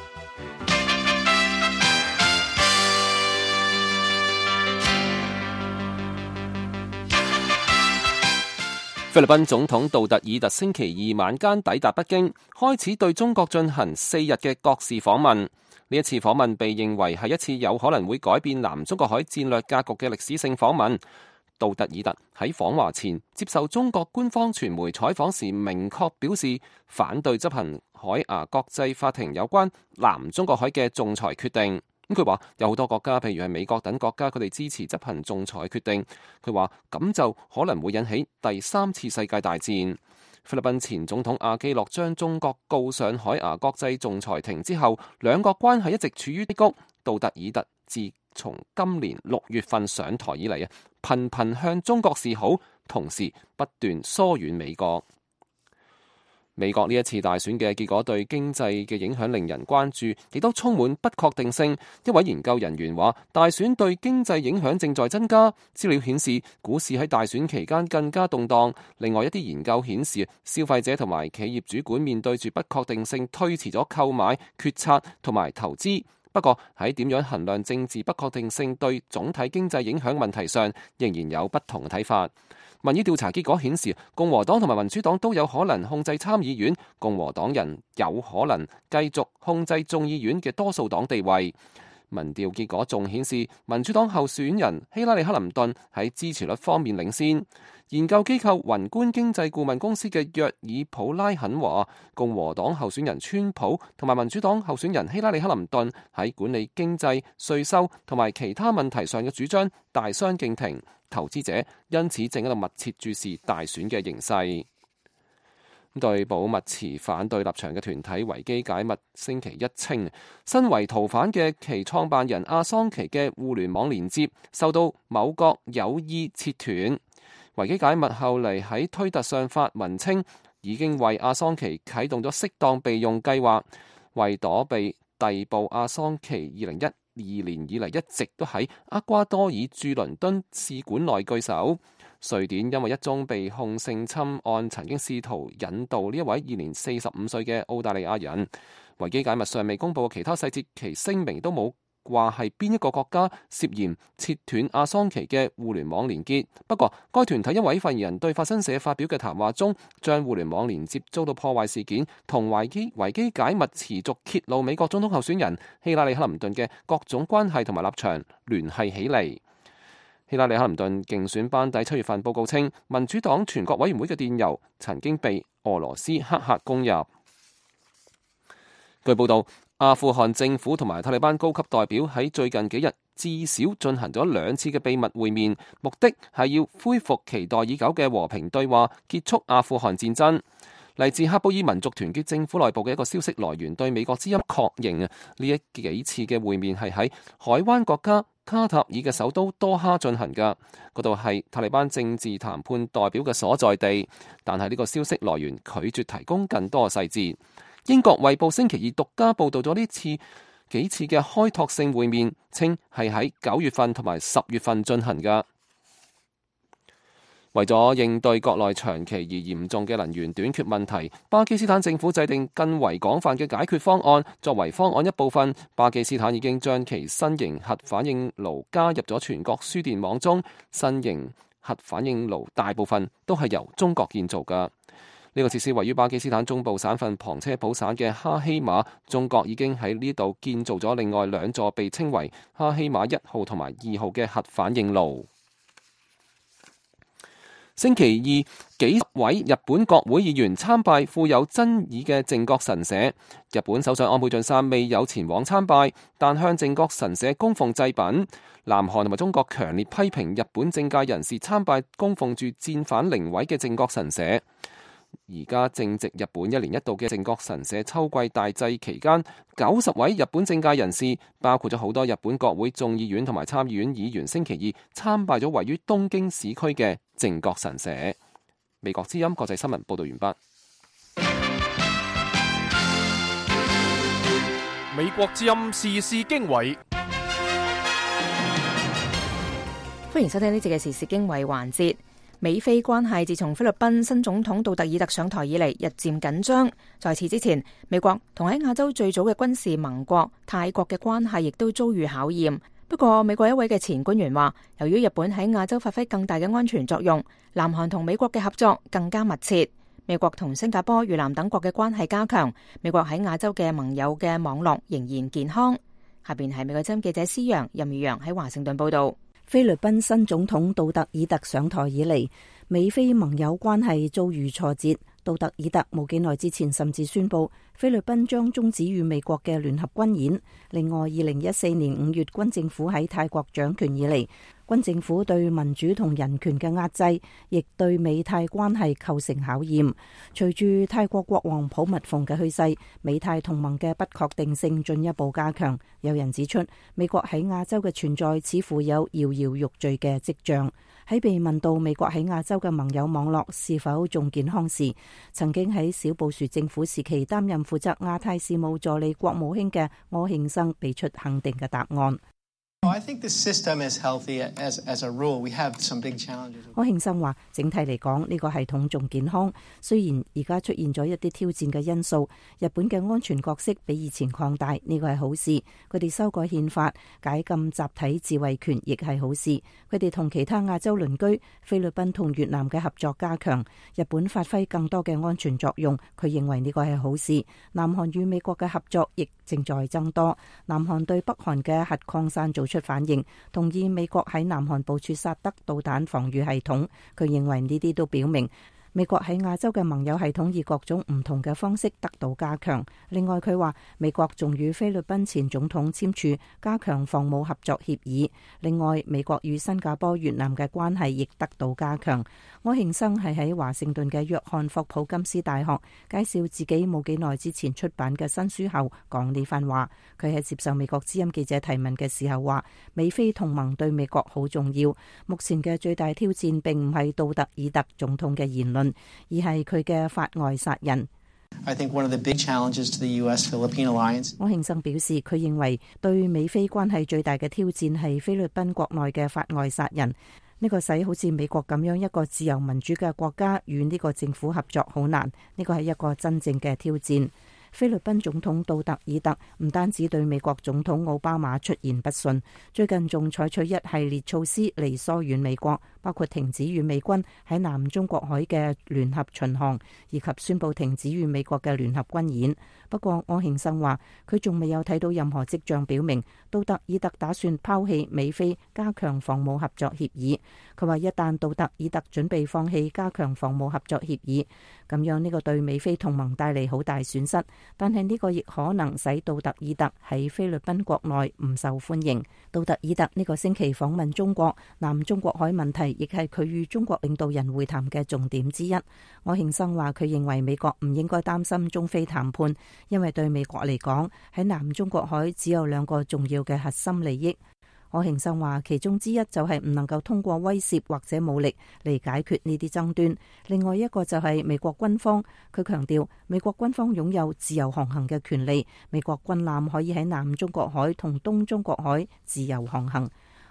菲律賓總統杜特爾特星期二晚間抵達北京，開始對中國進行四日嘅國事訪問。呢一次訪問被認為係一次有可能會改變南中國海戰略格局嘅歷史性訪問。杜特爾特喺訪華前接受中國官方傳媒採訪時，明確表示反對執行海牙國際法庭有關南中國海嘅仲裁決定。咁佢話有好多國家，譬如係美國等國家，佢哋支持執行仲裁決定。佢話咁就可能會引起第三次世界大戰。菲律賓前總統阿基諾將中國告上海牙國際仲裁庭之後，兩國關係一直處於低谷。杜特爾特自從今年六月份上台以嚟啊，頻頻向中國示好，同時不斷疏遠美國。美國呢一次大選嘅結果對經濟嘅影響令人關注，亦都充滿不確定性。一位研究人員話，大選對經濟影響正在增加。資料顯示，股市喺大選期間更加動盪。另外一啲研究顯示，消費者同埋企業主管面對住不確定性，推遲咗購買決策同埋投資。不過喺點樣衡量政治不確定性對總體經濟影響問題上，仍然有不同嘅睇法。民意調查結果顯示，共和黨同埋民主黨都有可能控制參議院，共和黨人有可能繼續控制眾議院嘅多數黨地位。民調結果仲顯示，民主黨候選人希拉里克林頓喺支持率方面領先。研究機構宏觀經濟顧問公司嘅約爾普拉肯話，共和黨候選人川普同埋民主黨候選人希拉里克林頓喺管理經濟、稅收同埋其他問題上嘅主張大相徑庭，投資者因此正喺度密切注視大選嘅形勢。對保密持反對立場嘅團體維基解密星期一稱，身為逃犯嘅其創辦人阿桑奇嘅互聯網連接受到某國有意切斷。維基解密後嚟喺推特上發文稱，已經為阿桑奇啟動咗適當備用計劃，為躲避逮捕阿桑奇二零一二年以嚟一直都喺厄瓜多爾駐倫敦使館內居守。瑞典因為一宗被控性侵案，曾經試圖引渡呢一位二年四十五歲嘅澳大利亞人。維基解密尚未公布其他細節，其聲明都冇話係邊一個國家涉嫌切斷阿桑奇嘅互聯網連結。不過，該團體一位發言人對法新社發表嘅談話中，將互聯網連接遭到破壞事件同維基維基解密持續揭露美國總統候選人希拉里克林頓嘅各種關係同埋立場聯繫起嚟。希拉里克林頓競選班底七月份報告稱，民主黨全國委員會嘅電郵曾經被俄羅斯黑客攻入。據報道，阿富汗政府同埋塔利班高級代表喺最近幾日至少進行咗兩次嘅秘密會面，目的係要恢復期待已久嘅和平對話，結束阿富汗戰爭。嚟自喀布爾民族團結政府內部嘅一個消息來源對美國之音確認啊，呢一幾次嘅會面係喺海灣國家卡塔爾嘅首都多哈進行㗎，嗰度係塔利班政治談判代表嘅所在地。但係呢個消息來源拒絕提供更多嘅細節。英國衛報星期二獨家報導咗呢次幾次嘅開拓性會面，稱係喺九月份同埋十月份進行㗎。 為咗應對國內長期而嚴重嘅能源短缺問題，巴基斯坦政府制定更為廣泛嘅解決方案。作為方案一部分，巴基斯坦已經將其新型核反應爐加入咗全國輸電網中。新型核反應爐大部分都係由中國建造㗎。呢個設施位於巴基斯坦中部省份旁遮普省嘅哈希馬，中國已經喺呢度建造咗另外兩座被稱為哈希馬一號同埋二號嘅核反應爐。星期二，幾位日本國會議員參拜富有爭議嘅靖國神社。日本首相安倍晉三未有前往參拜，但向靖國神社供奉祭品。南韓同埋中國強烈批評日本政界人士參拜供奉住戰犯靈位嘅靖國神社。而家正值日本一年一度嘅靖國神社秋季大祭期間，九十位日本政界人士，包括咗好多日本國會眾議院同埋參議院議員，星期二參拜咗位於東京市區嘅靖國神社。美國之音國際新聞報道完畢。 美國之音時事經緯， 歡迎收聽呢節嘅時事經緯環節。美菲關係自從菲律賓新總統杜特爾特上台以嚟，日漸緊張。在此之前，美國同喺亞洲最早嘅軍事盟國泰國嘅關係亦都遭遇考驗。不過，美國一位嘅前官員話，由於日本喺亞洲發揮更大嘅安全作用，南韓同美國嘅合作更加密切。美國同新加坡、越南等國嘅關係加強，美國喺亞洲嘅盟友嘅網絡仍然健康。下邊係美國之音記者施陽、任宇陽喺華盛頓報道。 菲律賓新總統杜特爾特上台以嚟，美菲盟友關係遭遇挫折。杜特爾特冇幾耐之前甚至宣布菲律賓將終止與美國嘅聯合軍演。另外，二零一四年五月軍政府喺泰國掌權以嚟，軍政府對民主同人權嘅壓制，亦對美泰關係構成考驗。隨住泰國國王普密蓬嘅去世，美泰同盟嘅不確定性進一步加強。有人指出，美國喺亞洲嘅存在似乎有搖搖欲墜嘅跡象。喺被問到美國喺亞洲嘅盟友網絡是否仲健康時，曾經喺小布殊政府時期擔任負責亞太事務助理國務卿嘅柯慶生俾出肯定嘅答案。 I think the system is healthy as as a rule. We have some big challenges. 柯慶生話：整體嚟講，呢個系統仲健康。雖然而家出現咗一啲挑戰嘅因素，日本嘅安全角色比以前擴大，呢個係好事。佢哋修改憲法，解禁集體自衛權，亦係好事。佢哋同其他亞洲鄰居菲律賓同越南嘅合作加強，日本發揮更多嘅安全作用。佢認為呢個係好事。南韓與美國嘅合作亦正在增多。南韓對北韓嘅核擴散做出反應，同意美國喺南韓部署薩德導彈防禦系統。佢認為呢啲都表明美國喺亞洲嘅盟友系統以各種唔同嘅方式得到加強。另外，佢話美國仲與菲律賓前總統簽署加強防務合作協議。另外，美國與新加坡、越南嘅關係亦得到加強。柯慶生係喺華盛頓嘅約翰霍普金斯大學介紹自己冇幾耐之前出版嘅新書後講呢番話。佢喺接受美國之音記者提問嘅時候話，美菲同盟對美國好重要。目前嘅最大挑戰並唔係杜特爾特總統嘅言論，而係佢嘅法外殺人。 I think one of the big challenges to the U S-Philippine alliance. 柯慶生表示，佢認為對美菲關係最大嘅挑戰係菲律賓國內嘅法外殺人。呢個使好似美國咁樣一個自由民主嘅國家與呢個政府合作好難。呢個係一個真正嘅挑戰。菲律賓總統杜特爾特唔單止對美國總統奧巴馬出言不遜，最近仲採取一系列措施嚟疏遠美國，包括停止與美軍喺南中國海嘅聯合巡航，以及宣布停止與美國嘅聯合軍演。不過柯慶生話，佢仲未有睇到任何跡象表明杜特爾特打算拋棄美菲加強防務合作協議。佢話一旦杜特爾特準備放棄加強防務合作協議，咁樣呢個對美菲同盟帶嚟好大損失。但係呢個亦可能使杜特爾特喺菲律賓國內唔受歡迎。杜特爾特呢個星期訪問中國，南中國海問題亦係佢與中國領導人會談嘅重點之一。柯慶生話佢認為美國唔應該擔心中菲談判，因為對美國嚟講，喺南中國海只有兩個重要嘅核心利益。柯慶生話，其中之一就係唔能夠通過威懾或者武力嚟解決呢啲爭端。另外一個就係美國軍方，佢強調美國軍方擁有自由航行嘅權利，美國軍艦可以喺南中國海同東中國海自由航行。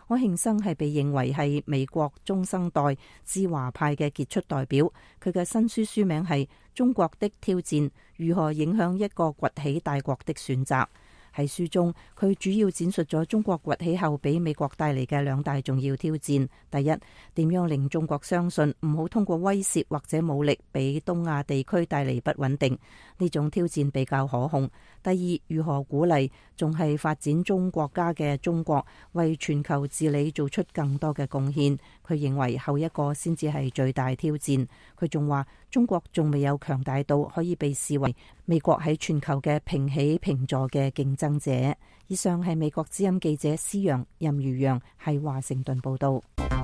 柯慶生係被認為係美國中生代知華派嘅傑出代表。佢嘅新書書名係《中國的挑戰：如何影響一個崛起大國的選擇》。喺書中，佢主要展述咗中國崛起後俾美國帶嚟嘅兩大重要挑戰。第一，點樣令中國相信唔好通過威懾或者武力俾東亞地區帶嚟不穩定，呢種挑戰比較可控。第二，如何鼓勵仲係發展中國家嘅中國為全球治理做出更多嘅貢獻。佢認為後一個先至係最大挑戰。佢仲話中國仲未有強大到可以被視為美國喺全球嘅平起平坐嘅競爭者。以上係美國之音記者施陽、任如陽喺華盛頓報道。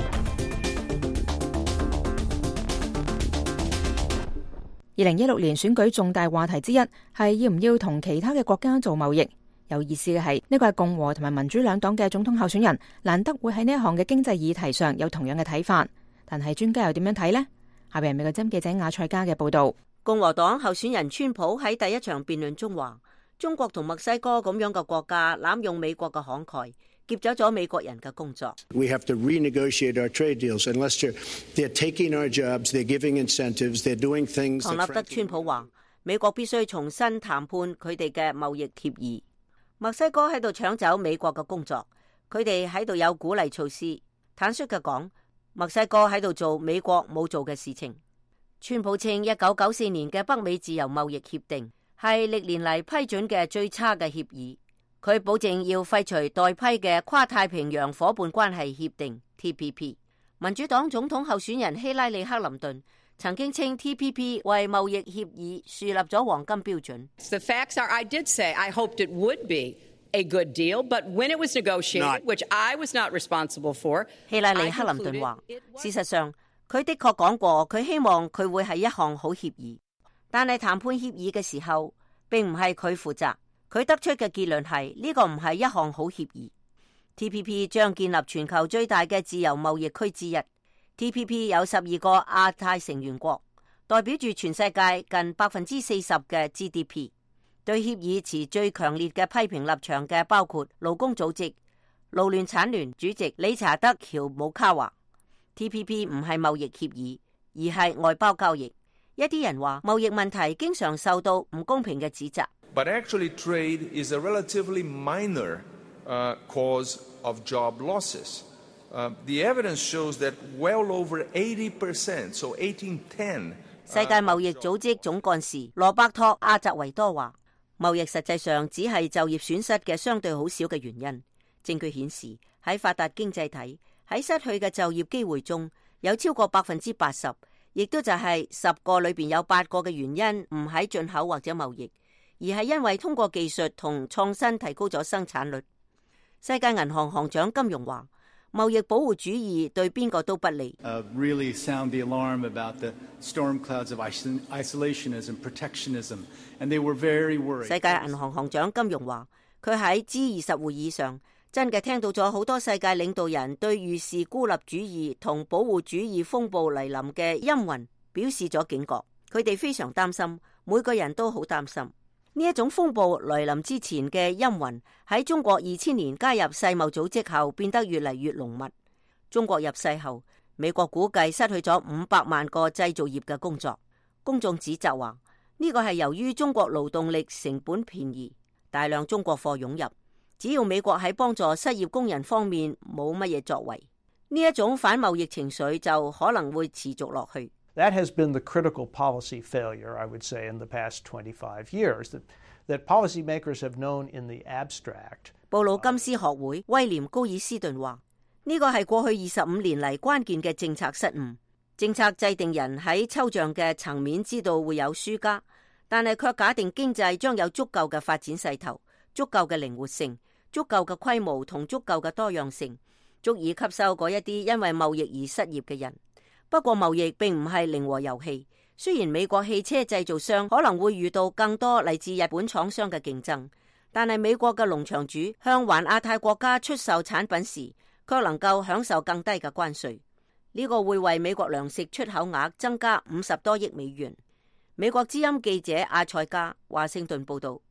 二零一六年選舉重大話題之一係要唔要同其他嘅國家做貿易。有意思嘅係，呢個係共和同埋民主兩黨嘅總統候選人，難得會喺呢一項嘅經濟議題上有同樣嘅睇法。但係專家又點樣睇呢？下邊係美國之音記者亞賽加嘅報道。 共和黨候選人川普喺第一場辯論中話，中國同墨西哥咁樣嘅國家濫用美國嘅慷慨，劫走咗美國人嘅工作。 We have to renegotiate our trade deals unless they're, they're taking our jobs, they're giving incentives, they're doing things. 唐納德川普話，美國必須重新談判佢哋嘅貿易協議。墨西哥喺度搶走美國嘅工作，佢哋喺度有鼓勵措施。坦率嘅講，墨西哥喺度做美國冇做嘅事情。川普稱一九九四年嘅北美自由貿易協定係歷年嚟批准嘅最差嘅協議。佢保證要廢除待批嘅跨太平洋夥伴關係協定 T P P。民主黨總統候選人希拉里克林頓曾經稱 T P P 為貿易協議樹立咗黃金標準。 The facts are, I did say I hoped it would be a good deal, but when it was negotiated, which I was not responsible for, 希拉里克林頓話，事實上佢的確講過，佢希望佢會係一項好協議，但係談判協議嘅時候，並唔係佢負責。佢得出嘅結論係呢個唔係一項好協議。T P P 將建立全球最大嘅自由貿易區之一。T P P 有十二個亞太成員國，代表住全世界近百分之四十嘅 G D P。對協議持最強烈嘅批評立場嘅包括勞工組織勞聯產聯主席理查德喬姆卡話 T P P 唔係貿易協議，而係外包交易。一啲人話貿易問題經常受到唔公平嘅指責。 But actually, trade is a relatively minor uh, cause of job losses. Uh, the evidence shows that well over eighty percent, so eighteen ten. 世界貿易組織總幹事羅伯托·阿澤維多話，貿易實際上只係就業損失嘅相對好少嘅原因。證據顯示，喺發達經濟體喺失去嘅就業機會中，有超過百分之八十，亦都就係十個裏邊有八個嘅原因唔喺進口或者貿易，而係因為通過技術同創新提高咗生產率。世界銀行行長金融話，貿易保護主義對邊個都不利。 Uh, really sound the alarm about the storm clouds of isolationism, protectionism, and they were very worried. 世界銀行行長金融話，佢喺 G 二十會議上真嘅聽到咗好多世界領導人對預示孤立主義同保護主義風暴嚟臨嘅陰雲表示咗警覺。佢哋非常擔心，每個人都好擔心。呢一種風暴來臨之前嘅陰雲喺中國二千年加入世貿組織後變得越嚟越濃密。中國入世後，美國估計失去咗五百萬個製造業嘅工作。公眾指責話，呢個係由於中國勞動力成本便宜，大量中國貨湧入。只要美國喺幫助失業工人方面冇乜嘢作為，呢一種反貿易情緒就可能會持續落去。 That has been the critical policy failure, I would say, in the past twenty-five years, that, that policymakers have known in the abstract. 布魯金斯學會威廉高爾斯頓話，呢個係過去二十五年嚟關鍵嘅政策失誤。政策制定人喺抽象嘅層面知道會有輸家，但係卻假定經濟將有足夠嘅發展勢頭、足夠嘅靈活性、足夠嘅規模同足夠嘅多樣性，足以吸收嗰一啲因為貿易而失業嘅人。不過貿易並唔係零和遊戲，雖然美國汽車製造商可能會遇到更多嚟自日本廠商嘅競爭，但係美國嘅農場主向環亞太國家出售產品時，卻能夠享受更低嘅關稅。呢個會為美國糧食出口額增加五十多億美元。美國之音記者阿塞加華盛頓報道。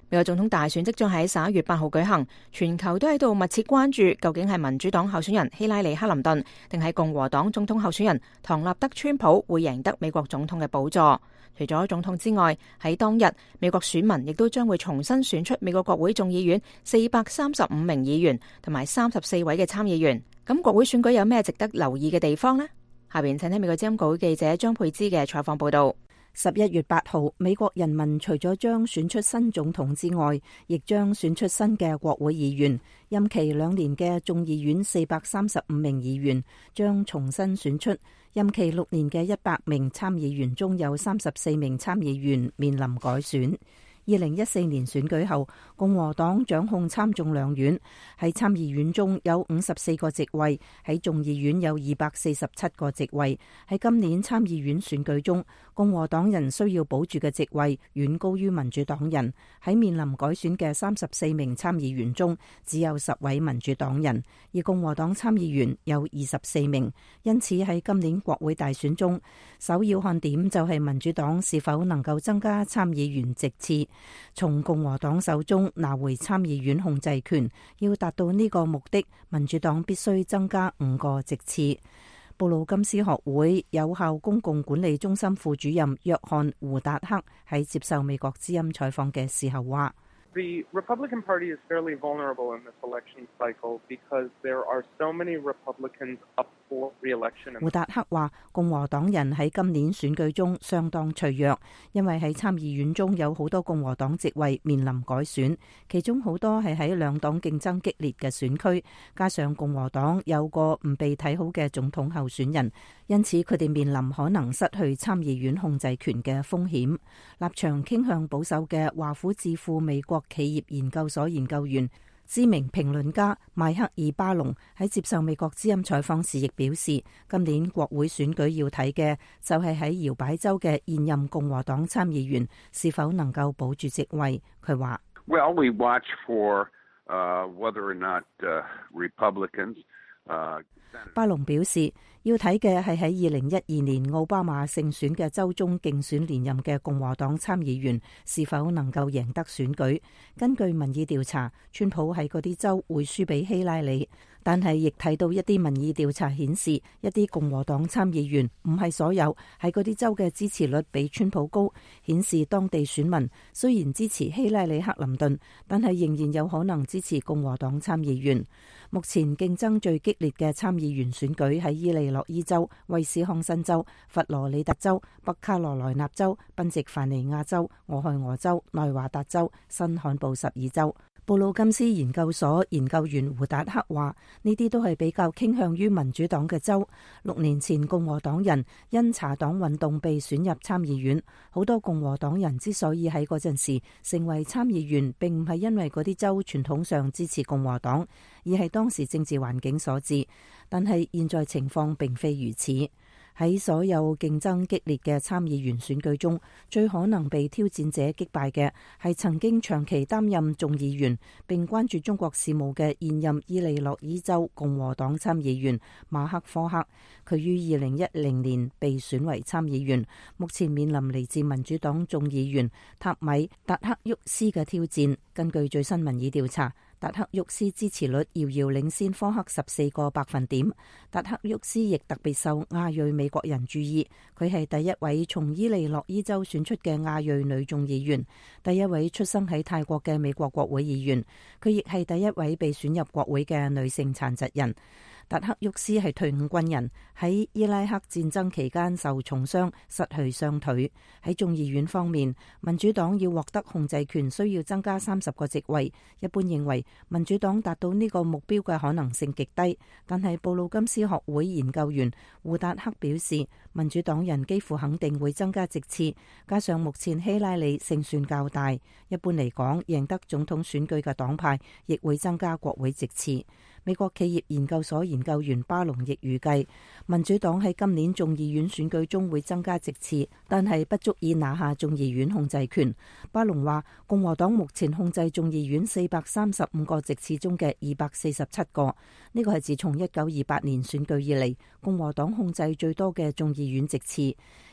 美國總統大選即將喺十一月八號舉行，全球都喺度密切關注究竟係民主黨候選人希拉里克林頓定係共和黨總統候選人唐納德川普會贏得美國總統嘅寶座。除咗總統之外，喺當日美國選民亦都將會重新選出美國國會眾議院四百三十五名議員同埋三十四位嘅參議員。咁國會選舉有咩值得留意嘅地方呢？下邊請聽美國之音稿記者張佩芝嘅採訪報道。 十一月八號，美國人民除咗將選出新總統之外，亦將選出新嘅國會議員。任期兩年嘅眾議院四百三十五名議員將重新選出，任期六年嘅一百名參議員中有三十四名參議員面臨改選。二零一四年選舉後，共和黨掌控參眾兩院，喺參議院中有五十四個席位，喺眾議院有二百四十七個席位。喺今年參議院選舉中，共和黨人需要保住嘅席位遠高於民主黨人。喺面臨改選嘅三十四名參議員中，只有十位民主黨人，而共和黨參議員有二十四名。因此喺今年國會大選中，首要看點就係民主黨是否能夠增加參議員席次，從共和黨手中拿回參議院控制權。要達到呢個目的，民主黨必須增加五個席次。布魯金斯學會有效公共管理中心副主任約翰胡達克喺接受美國之音採訪嘅時候話 ：The Republican Party is fairly vulnerable in this election cycle because there are so many Republicans up for re-election. 胡達克話：共和黨人喺今年選舉中相當脆弱，因為喺參議院中有好多共和黨席位面臨改選，其中好多係喺兩黨競爭激烈嘅選區，加上共和黨有個唔被睇好嘅總統候選人，因此佢哋面臨可能失去參議院控制權嘅風險。立場傾向保守嘅華府智庫美國企業研究所研究員、知名評論家邁克爾巴隆喺接受美國之音採訪時亦表示，今年國會選舉要睇嘅就係喺搖擺州嘅現任共和黨參議員是否能夠保住席位。佢話 ：Well, we watch for, uh, whether or not, uh, Republicans, uh, 巴隆表示，要睇嘅係喺二零一二年奧巴馬勝選嘅州中競選連任嘅共和黨參議員是否能夠贏得選舉。根據民意調查，川普喺嗰啲州會輸俾希拉里，但係亦睇到一啲民意調查顯示，一啲共和黨參議員唔係所有喺嗰啲州嘅支持率比川普高，顯示當地選民雖然支持希拉里克林頓，但係仍然有可能支持共和黨參議員。目前競爭最激烈嘅參議員選舉喺伊利諾伊州、威斯康辛州、佛羅里達州、北卡羅來納州、賓夕凡尼亞州、俄亥俄州、內華達州、新罕布什爾州。布魯金斯研究所研究員胡達克話：呢啲都係比較傾向於民主黨嘅州。六年前共和黨人因查黨運動被選入參議院，好多共和黨人之所以喺嗰陣時成為參議員，並唔係因為嗰啲州傳統上支持共和黨，而係當時政治環境所致。但係現在情況並非如此。喺所有競爭激烈嘅參議員選舉中，最可能被挑戰者擊敗嘅係曾經長期擔任眾議員並關注中國事務嘅現任伊利諾伊州共和黨參議員馬克科克。佢於二零一零年被選為參議員，目前面臨嚟自民主黨眾議員塔米達克沃斯嘅挑戰。根據最新民意調查，達克沃斯支持率遙遙領先科克十四個百分點。達克沃斯亦特別受亞裔美國人注意，佢係第一位從伊利諾伊州選出嘅亞裔女眾議員，第一位出生喺泰國嘅美國國會議員，佢亦係第一位被選入國會嘅女性殘疾人。達克沃斯係退伍軍人，喺伊拉克戰爭期間受重傷，失去雙腿。喺眾議院方面，民主黨要獲得控制權，需要增加三十個席位。一般認為，民主黨達到呢個目標嘅可能性極低。但係布魯金斯學會研究員胡達克表示，民主黨人幾乎肯定會增加席次，加上目前希拉里勝算較大，一般嚟講，贏得總統選舉嘅黨派亦會增加國會席次。美國企業研究所研究員巴隆亦預計，民主黨喺今年眾議院選舉中會增加席次，但係不足以拿下眾議院控制權。巴隆話，共和黨目前控制眾議院四百三十五個席次中嘅二百四十七個，呢個係自從一九二八年選舉以嚟共和黨控制最多嘅眾議院席次。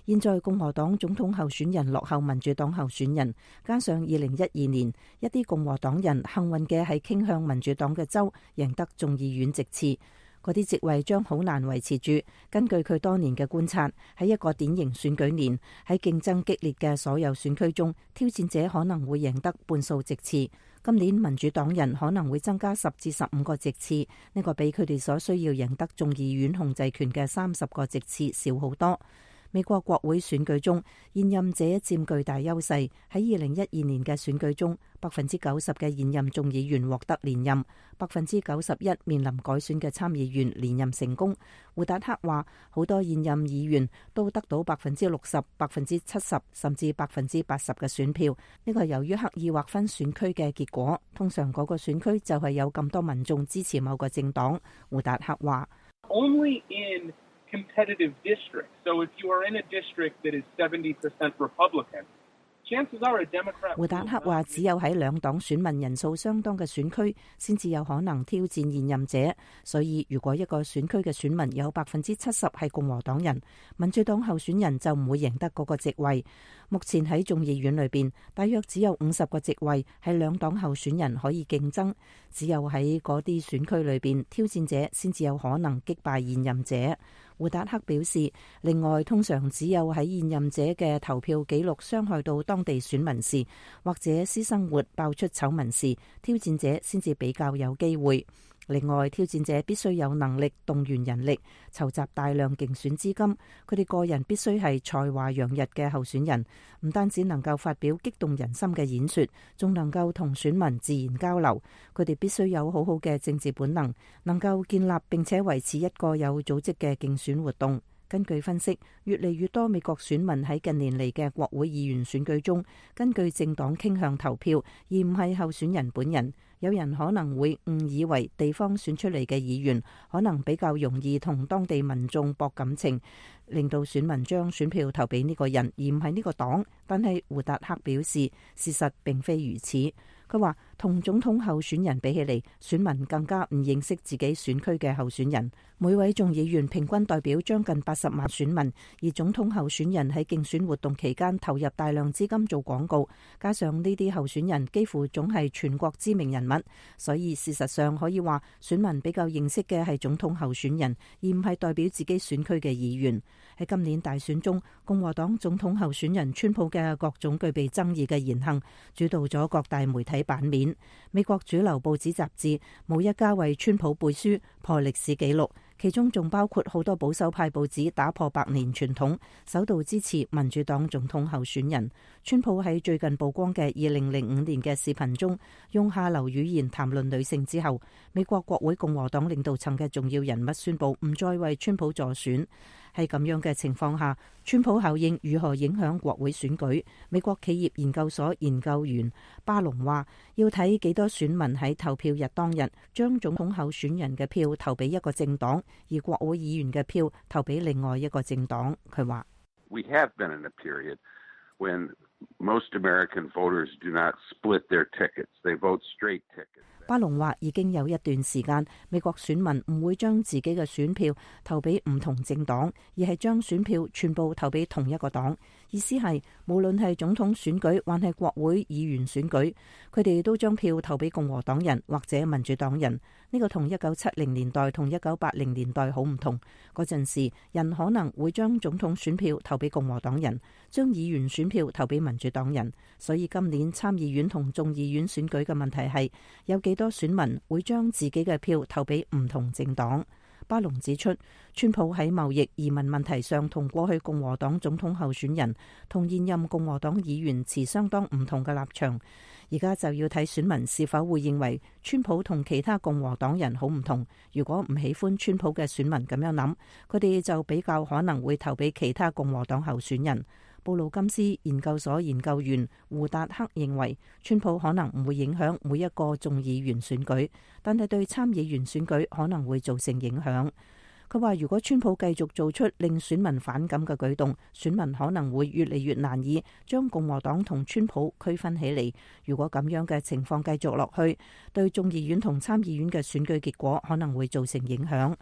現在共和黨總統候選人落後民主黨候選人，加上二零一二年一啲共和黨人幸運嘅係傾向民主黨嘅州贏得眾議院席次，嗰啲席位將好難維持住。根據佢多年嘅觀察，喺一個典型選舉年，喺競爭激烈嘅所有選區中，挑戰者可能會贏得半數席次。今年民主黨人可能會增加十至十五個席次，呢個比佢哋所需要贏得眾議院控制權嘅三十個席次少好多。美國國會選舉中，現任者佔巨大優勢。喺二零一二年嘅選舉中，百分之九十嘅現任眾議員獲得連任，百分之九十一面臨改選嘅參議員連任成功。胡達克話，好多現任議員都得到百分之六十、百分之七十甚至百分之八十嘅選票，呢個係由於刻意劃分選區嘅結果。通常嗰個選區就係有咁多民眾支持某個政黨。胡達克話。 Only in competitive district. So if you are in a district that is seventy percent Republican, chances are a Democrat. 胡達克話：只有喺兩黨選民人數相當嘅選區，先至有可能挑戰現任者。所以，如果一個選區嘅選民有百分之七十係共和黨人，民主黨候選人就唔會贏得嗰個席位。目前喺眾議院裏邊，大約只有五十個席位係兩黨候選人可以競爭。只有喺嗰啲選區裏邊，挑戰者先至有可能擊敗現任者。胡達克表示，另外通常只有喺現任者嘅投票記錄傷害到當地選民時，或者私生活爆出醜聞時，挑戰者先至比較有機會。另外，挑戰者必須有能力動員人力，籌集大量競選資金。佢哋個人必須係才華洋溢嘅候選人，唔單止能夠發表激動人心嘅演說，仲能夠同選民自然交流。佢哋必須有好好嘅政治本能，能夠建立並且維持一個有組織嘅競選活動。根據分析，越嚟越多美國選民喺近年嚟嘅國會議員選舉中，根據政黨傾向投票，而唔係候選人本人。有人可能會誤以為地方選出嚟嘅議員可能比較容易同當地民眾博感情，令到選民將選票投俾呢個人，而唔係呢個黨。但係胡達克表示，事實並非如此。佢話，同總統候選人比起嚟，選民更加唔認識自己選區嘅候選人。每位眾議員平均代表將近八十萬選民，而總統候選人喺競選活動期間投入大量資金做廣告，加上呢啲候選人幾乎總係全國知名人物，所以事實上可以話，選民比較認識嘅係總統候選人，而唔係代表自己選區嘅議員。喺今年大選中，共和黨總統候選人川普嘅各種具備爭議嘅言行，主導咗各大媒體版面。美國主流報紙雜誌冇一家為川普背書破歷史紀錄，其中仲包括好多保守派報紙打破百年傳統，首度支持民主黨總統候選人。川普喺最近曝光嘅二零零五年嘅視頻中，用下流語言談論女性之後，美國國會共和黨領導層嘅重要人物宣布唔再為川普助選。喺咁樣嘅情況下，川普效應如何影響國會選舉？美國企業研究所研究員巴龍話，要睇幾多選民喺投票日當日將總統候選人嘅票投俾一個政黨，而國會議員嘅票投俾另外一個政黨。佢話 ：We have been in a period when most American voters do not split their tickets; they vote straight tickets. 巴龍話已經有一段時間，美國選民唔會將自己嘅選票投俾唔同政黨，而係將選票全部投俾同一個黨。意思係無論係總統選舉還係國會議員選舉，佢哋都將票投俾共和黨人或者民主黨人。呢個同一九七零年代同一九八零年代好唔同。嗰陣時，人可能會將總統選票投俾共和黨人，將議員選票投俾民主黨人。所以今年參議院同眾議院選舉嘅問題係有幾多選民會將自己嘅票投俾唔同政黨。巴龍指出，川普喺貿易移民問題上同過去共和黨總統候選人同現任共和黨議員持相當唔同嘅立場。而家就要睇選民是否會認為川普同其他共和黨人好唔同。如果唔喜歡川普嘅選民咁樣諗，佢哋就比較可能會投俾其他共和黨候選人。布魯金斯研究所研究員胡達克認為，川普可能唔會影響每一個眾議員選舉，但係對參議員選舉可能會造成影響。佢話，如果川普繼續做出令選民反感嘅舉動，選民可能會越嚟越難以將共和黨同川普區分起嚟。如果咁樣嘅情況繼續落去，對眾議院同參議院嘅選舉結果可能會造成影響。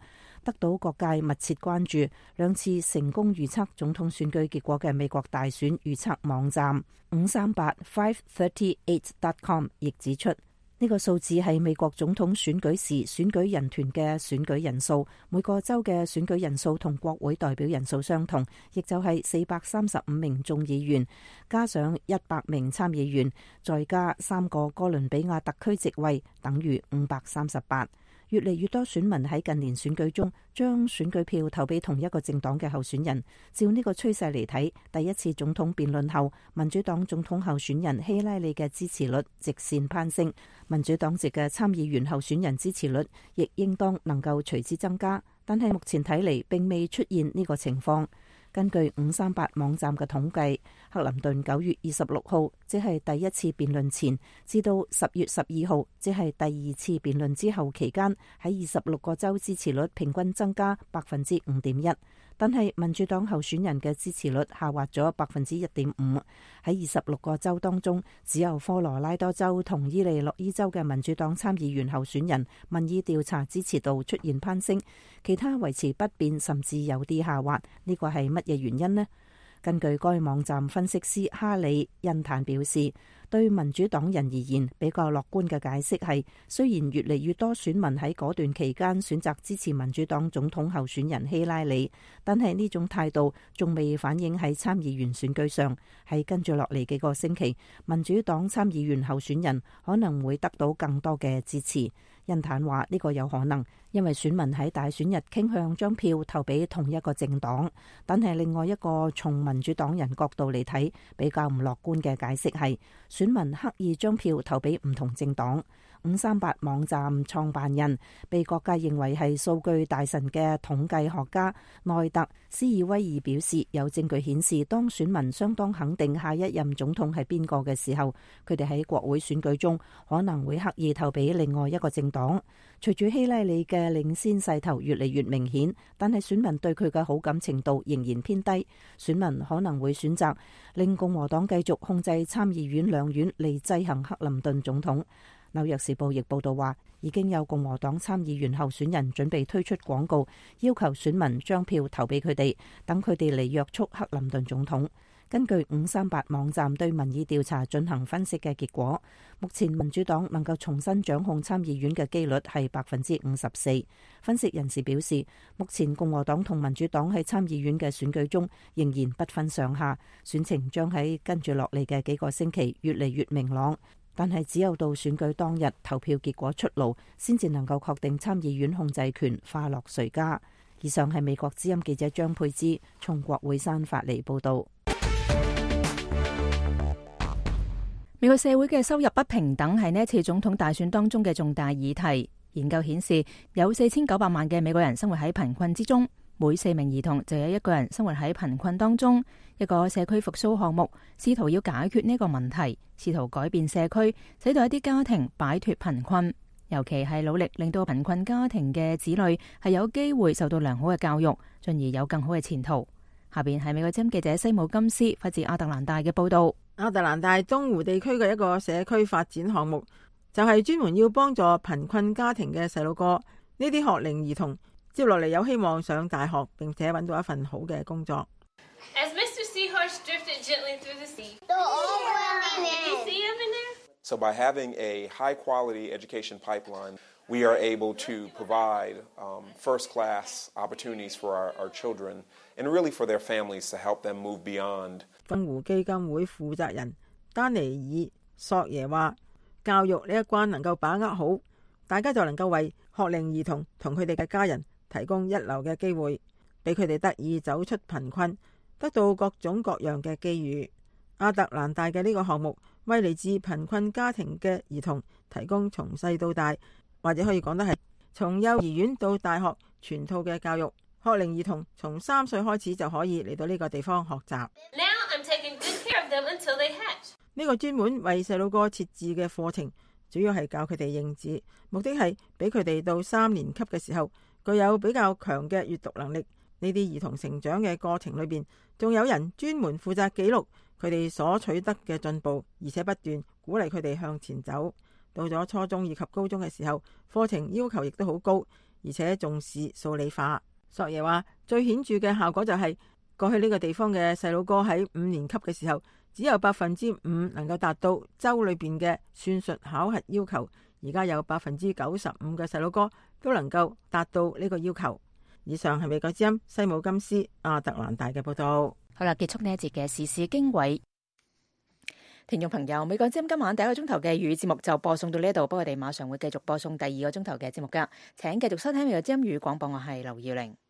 得到各界密切關注。兩次成功預測總統選舉結果嘅美國大選預測網站五三八 five thirty eight dot com 亦指出，呢個數字係美國總統選舉時選舉人團嘅選舉人數，每個州嘅選舉人數同國會代表人數相同，亦就係四百三十五名眾議員，加上一百名參議員，再加三個哥倫比亞特區席位，等於五百三十八。越嚟越多選民喺近年選舉中將選舉票投俾同一個政黨嘅候選人。照呢個趨勢嚟睇，第一次總統辯論後，民主黨總統候選人希拉里嘅支持率直線攀升，民主黨籍嘅參議員候選人支持率亦應當能夠隨之增加。但係目前睇嚟並未出現呢個情況。根據五三八網站嘅統計，克林頓九月二十六號，即係第一次辯論前，至到十月十二號，即係第二次辯論之後期間，喺二十六個州支持率平均增加百分之五點一。但係民主黨候選人嘅支持率下滑咗百分之一點五。喺二十六個州當中，只有科羅拉多州同伊利諾伊州嘅民主黨參議員候選人民意調查支持度出現攀升，其他維持不變，甚至有啲下滑。呢個係乜嘢原因呢？根據該網站分析師哈里恩坦表示，對民主黨人而言，比較樂觀嘅解釋係，雖然越嚟越多選民喺嗰段期間選擇支持民主黨總統候選人希拉里，但係呢種態度仲未反映喺參議員選舉上。喺跟住落嚟幾個星期，民主黨參議員候選人可能會得到更多嘅支持。恩坦話呢個有可能，因為選民喺大選日傾向將票投俾同一個政黨。但係另外一個從民主黨人角度嚟睇比較唔樂觀嘅解釋係，選民刻意將票投俾唔同政黨。五三八網站創辦人、被各界認為係數據大神嘅統計學家內特斯爾威爾表示，有證據顯示，當選民相當肯定下一任總統係邊個嘅時候，佢哋喺國會選舉中可能會刻意投俾另外一個政黨。隨住希拉里嘅領先勢頭越嚟越明顯，但係選民對佢嘅好感程度仍然偏低，選民可能會選擇令共和黨繼續控制參議院兩院嚟制衡克林頓總統。紐約時報亦報道話，已經有共和黨參議員候選人準備推出廣告，要求選民將票投俾佢哋，等佢哋嚟約束克林頓總統。根據五三八網站對民意調查進行分析嘅結果，目前民主黨能夠重新掌控參議院嘅機率係百分之五十四。分析人士表示，目前共和黨同民主黨喺參議院嘅選舉中仍然不分上下，選情將喺跟住落嚟嘅幾個星期越嚟越明朗。但係只有到選舉當日投票結果出爐，先至能夠確定參議院控制權花落誰家。以上係美國之音記者張佩芝從國會山發嚟報道。 美國社會嘅收入不平等係呢一次總統大選當中嘅重大議題。研究顯示，有四千九百萬嘅美國人生活喺貧困之中，每四名兒童就有一個人生活喺貧困當中。一個社區復甦項目試圖要解決呢個問題，試圖改變社區，使到一啲家庭擺脫貧困，尤其係努力令到貧困家庭嘅子女係有機會受到良好嘅教育，進而有更好嘅前途。下邊係美國之音記者西姆金斯發自亞特蘭大嘅報道。 亞特蘭大東湖地區嘅一個社區發展項目，就係專門要幫助貧困家庭嘅細路哥，呢啲學齡兒童接落嚟有希望上大學，並且揾到一份好嘅工作。 As Mister Seahorse drifted gently through the sea, did you see him in there? So by having a high-quality education pipeline, we are able to provide um, first-class opportunities for our, our children and really for their families to help them move beyond. 東湖基金會負責人丹尼爾索耶話，教育呢一關能夠把握好，大家就能夠為學齡兒童同佢哋嘅家人提供一流嘅機會，俾佢哋得以走出貧困，得到各種各樣嘅機遇。亞特蘭大嘅呢個項目為嚟自貧困家庭嘅兒童提供從細到大，或者可以講得係從幼兒園到大學全套嘅教育。學齡兒童從三歲開始就可以嚟到呢個地方學習。 Now I'm taking good care of them until they hatch. 呢個專門為細路哥設置嘅課程，主要係教佢哋認字，目的係俾佢哋到三年級嘅時候具有比較強嘅閱讀能力。呢啲兒童成長嘅過程裏邊，仲有人專門負責記錄佢哋所取得嘅進步，而且不斷鼓勵佢哋向前走。到咗初中以及高中嘅時候，課程要求亦都好高， 而且重視數理化。索耶話最顯著嘅效果就係過去呢個地方嘅細路哥喺五年級嘅時候，只有百分之五能夠達到州裏邊嘅算術考核要求，而家有百分之九十五嘅細路哥都能夠達到呢個要求。以上係美國之音西姆金斯亞特蘭大嘅報道。 好啦，結束呢一節嘅時事經緯。聽眾朋友，美國之音今晚第一個鐘頭嘅粵語節目就播送到呢一度，不過我哋馬上會繼續播送第二個鐘頭嘅節目噶，請繼續收聽美國之音粵語廣播，我係劉耀玲。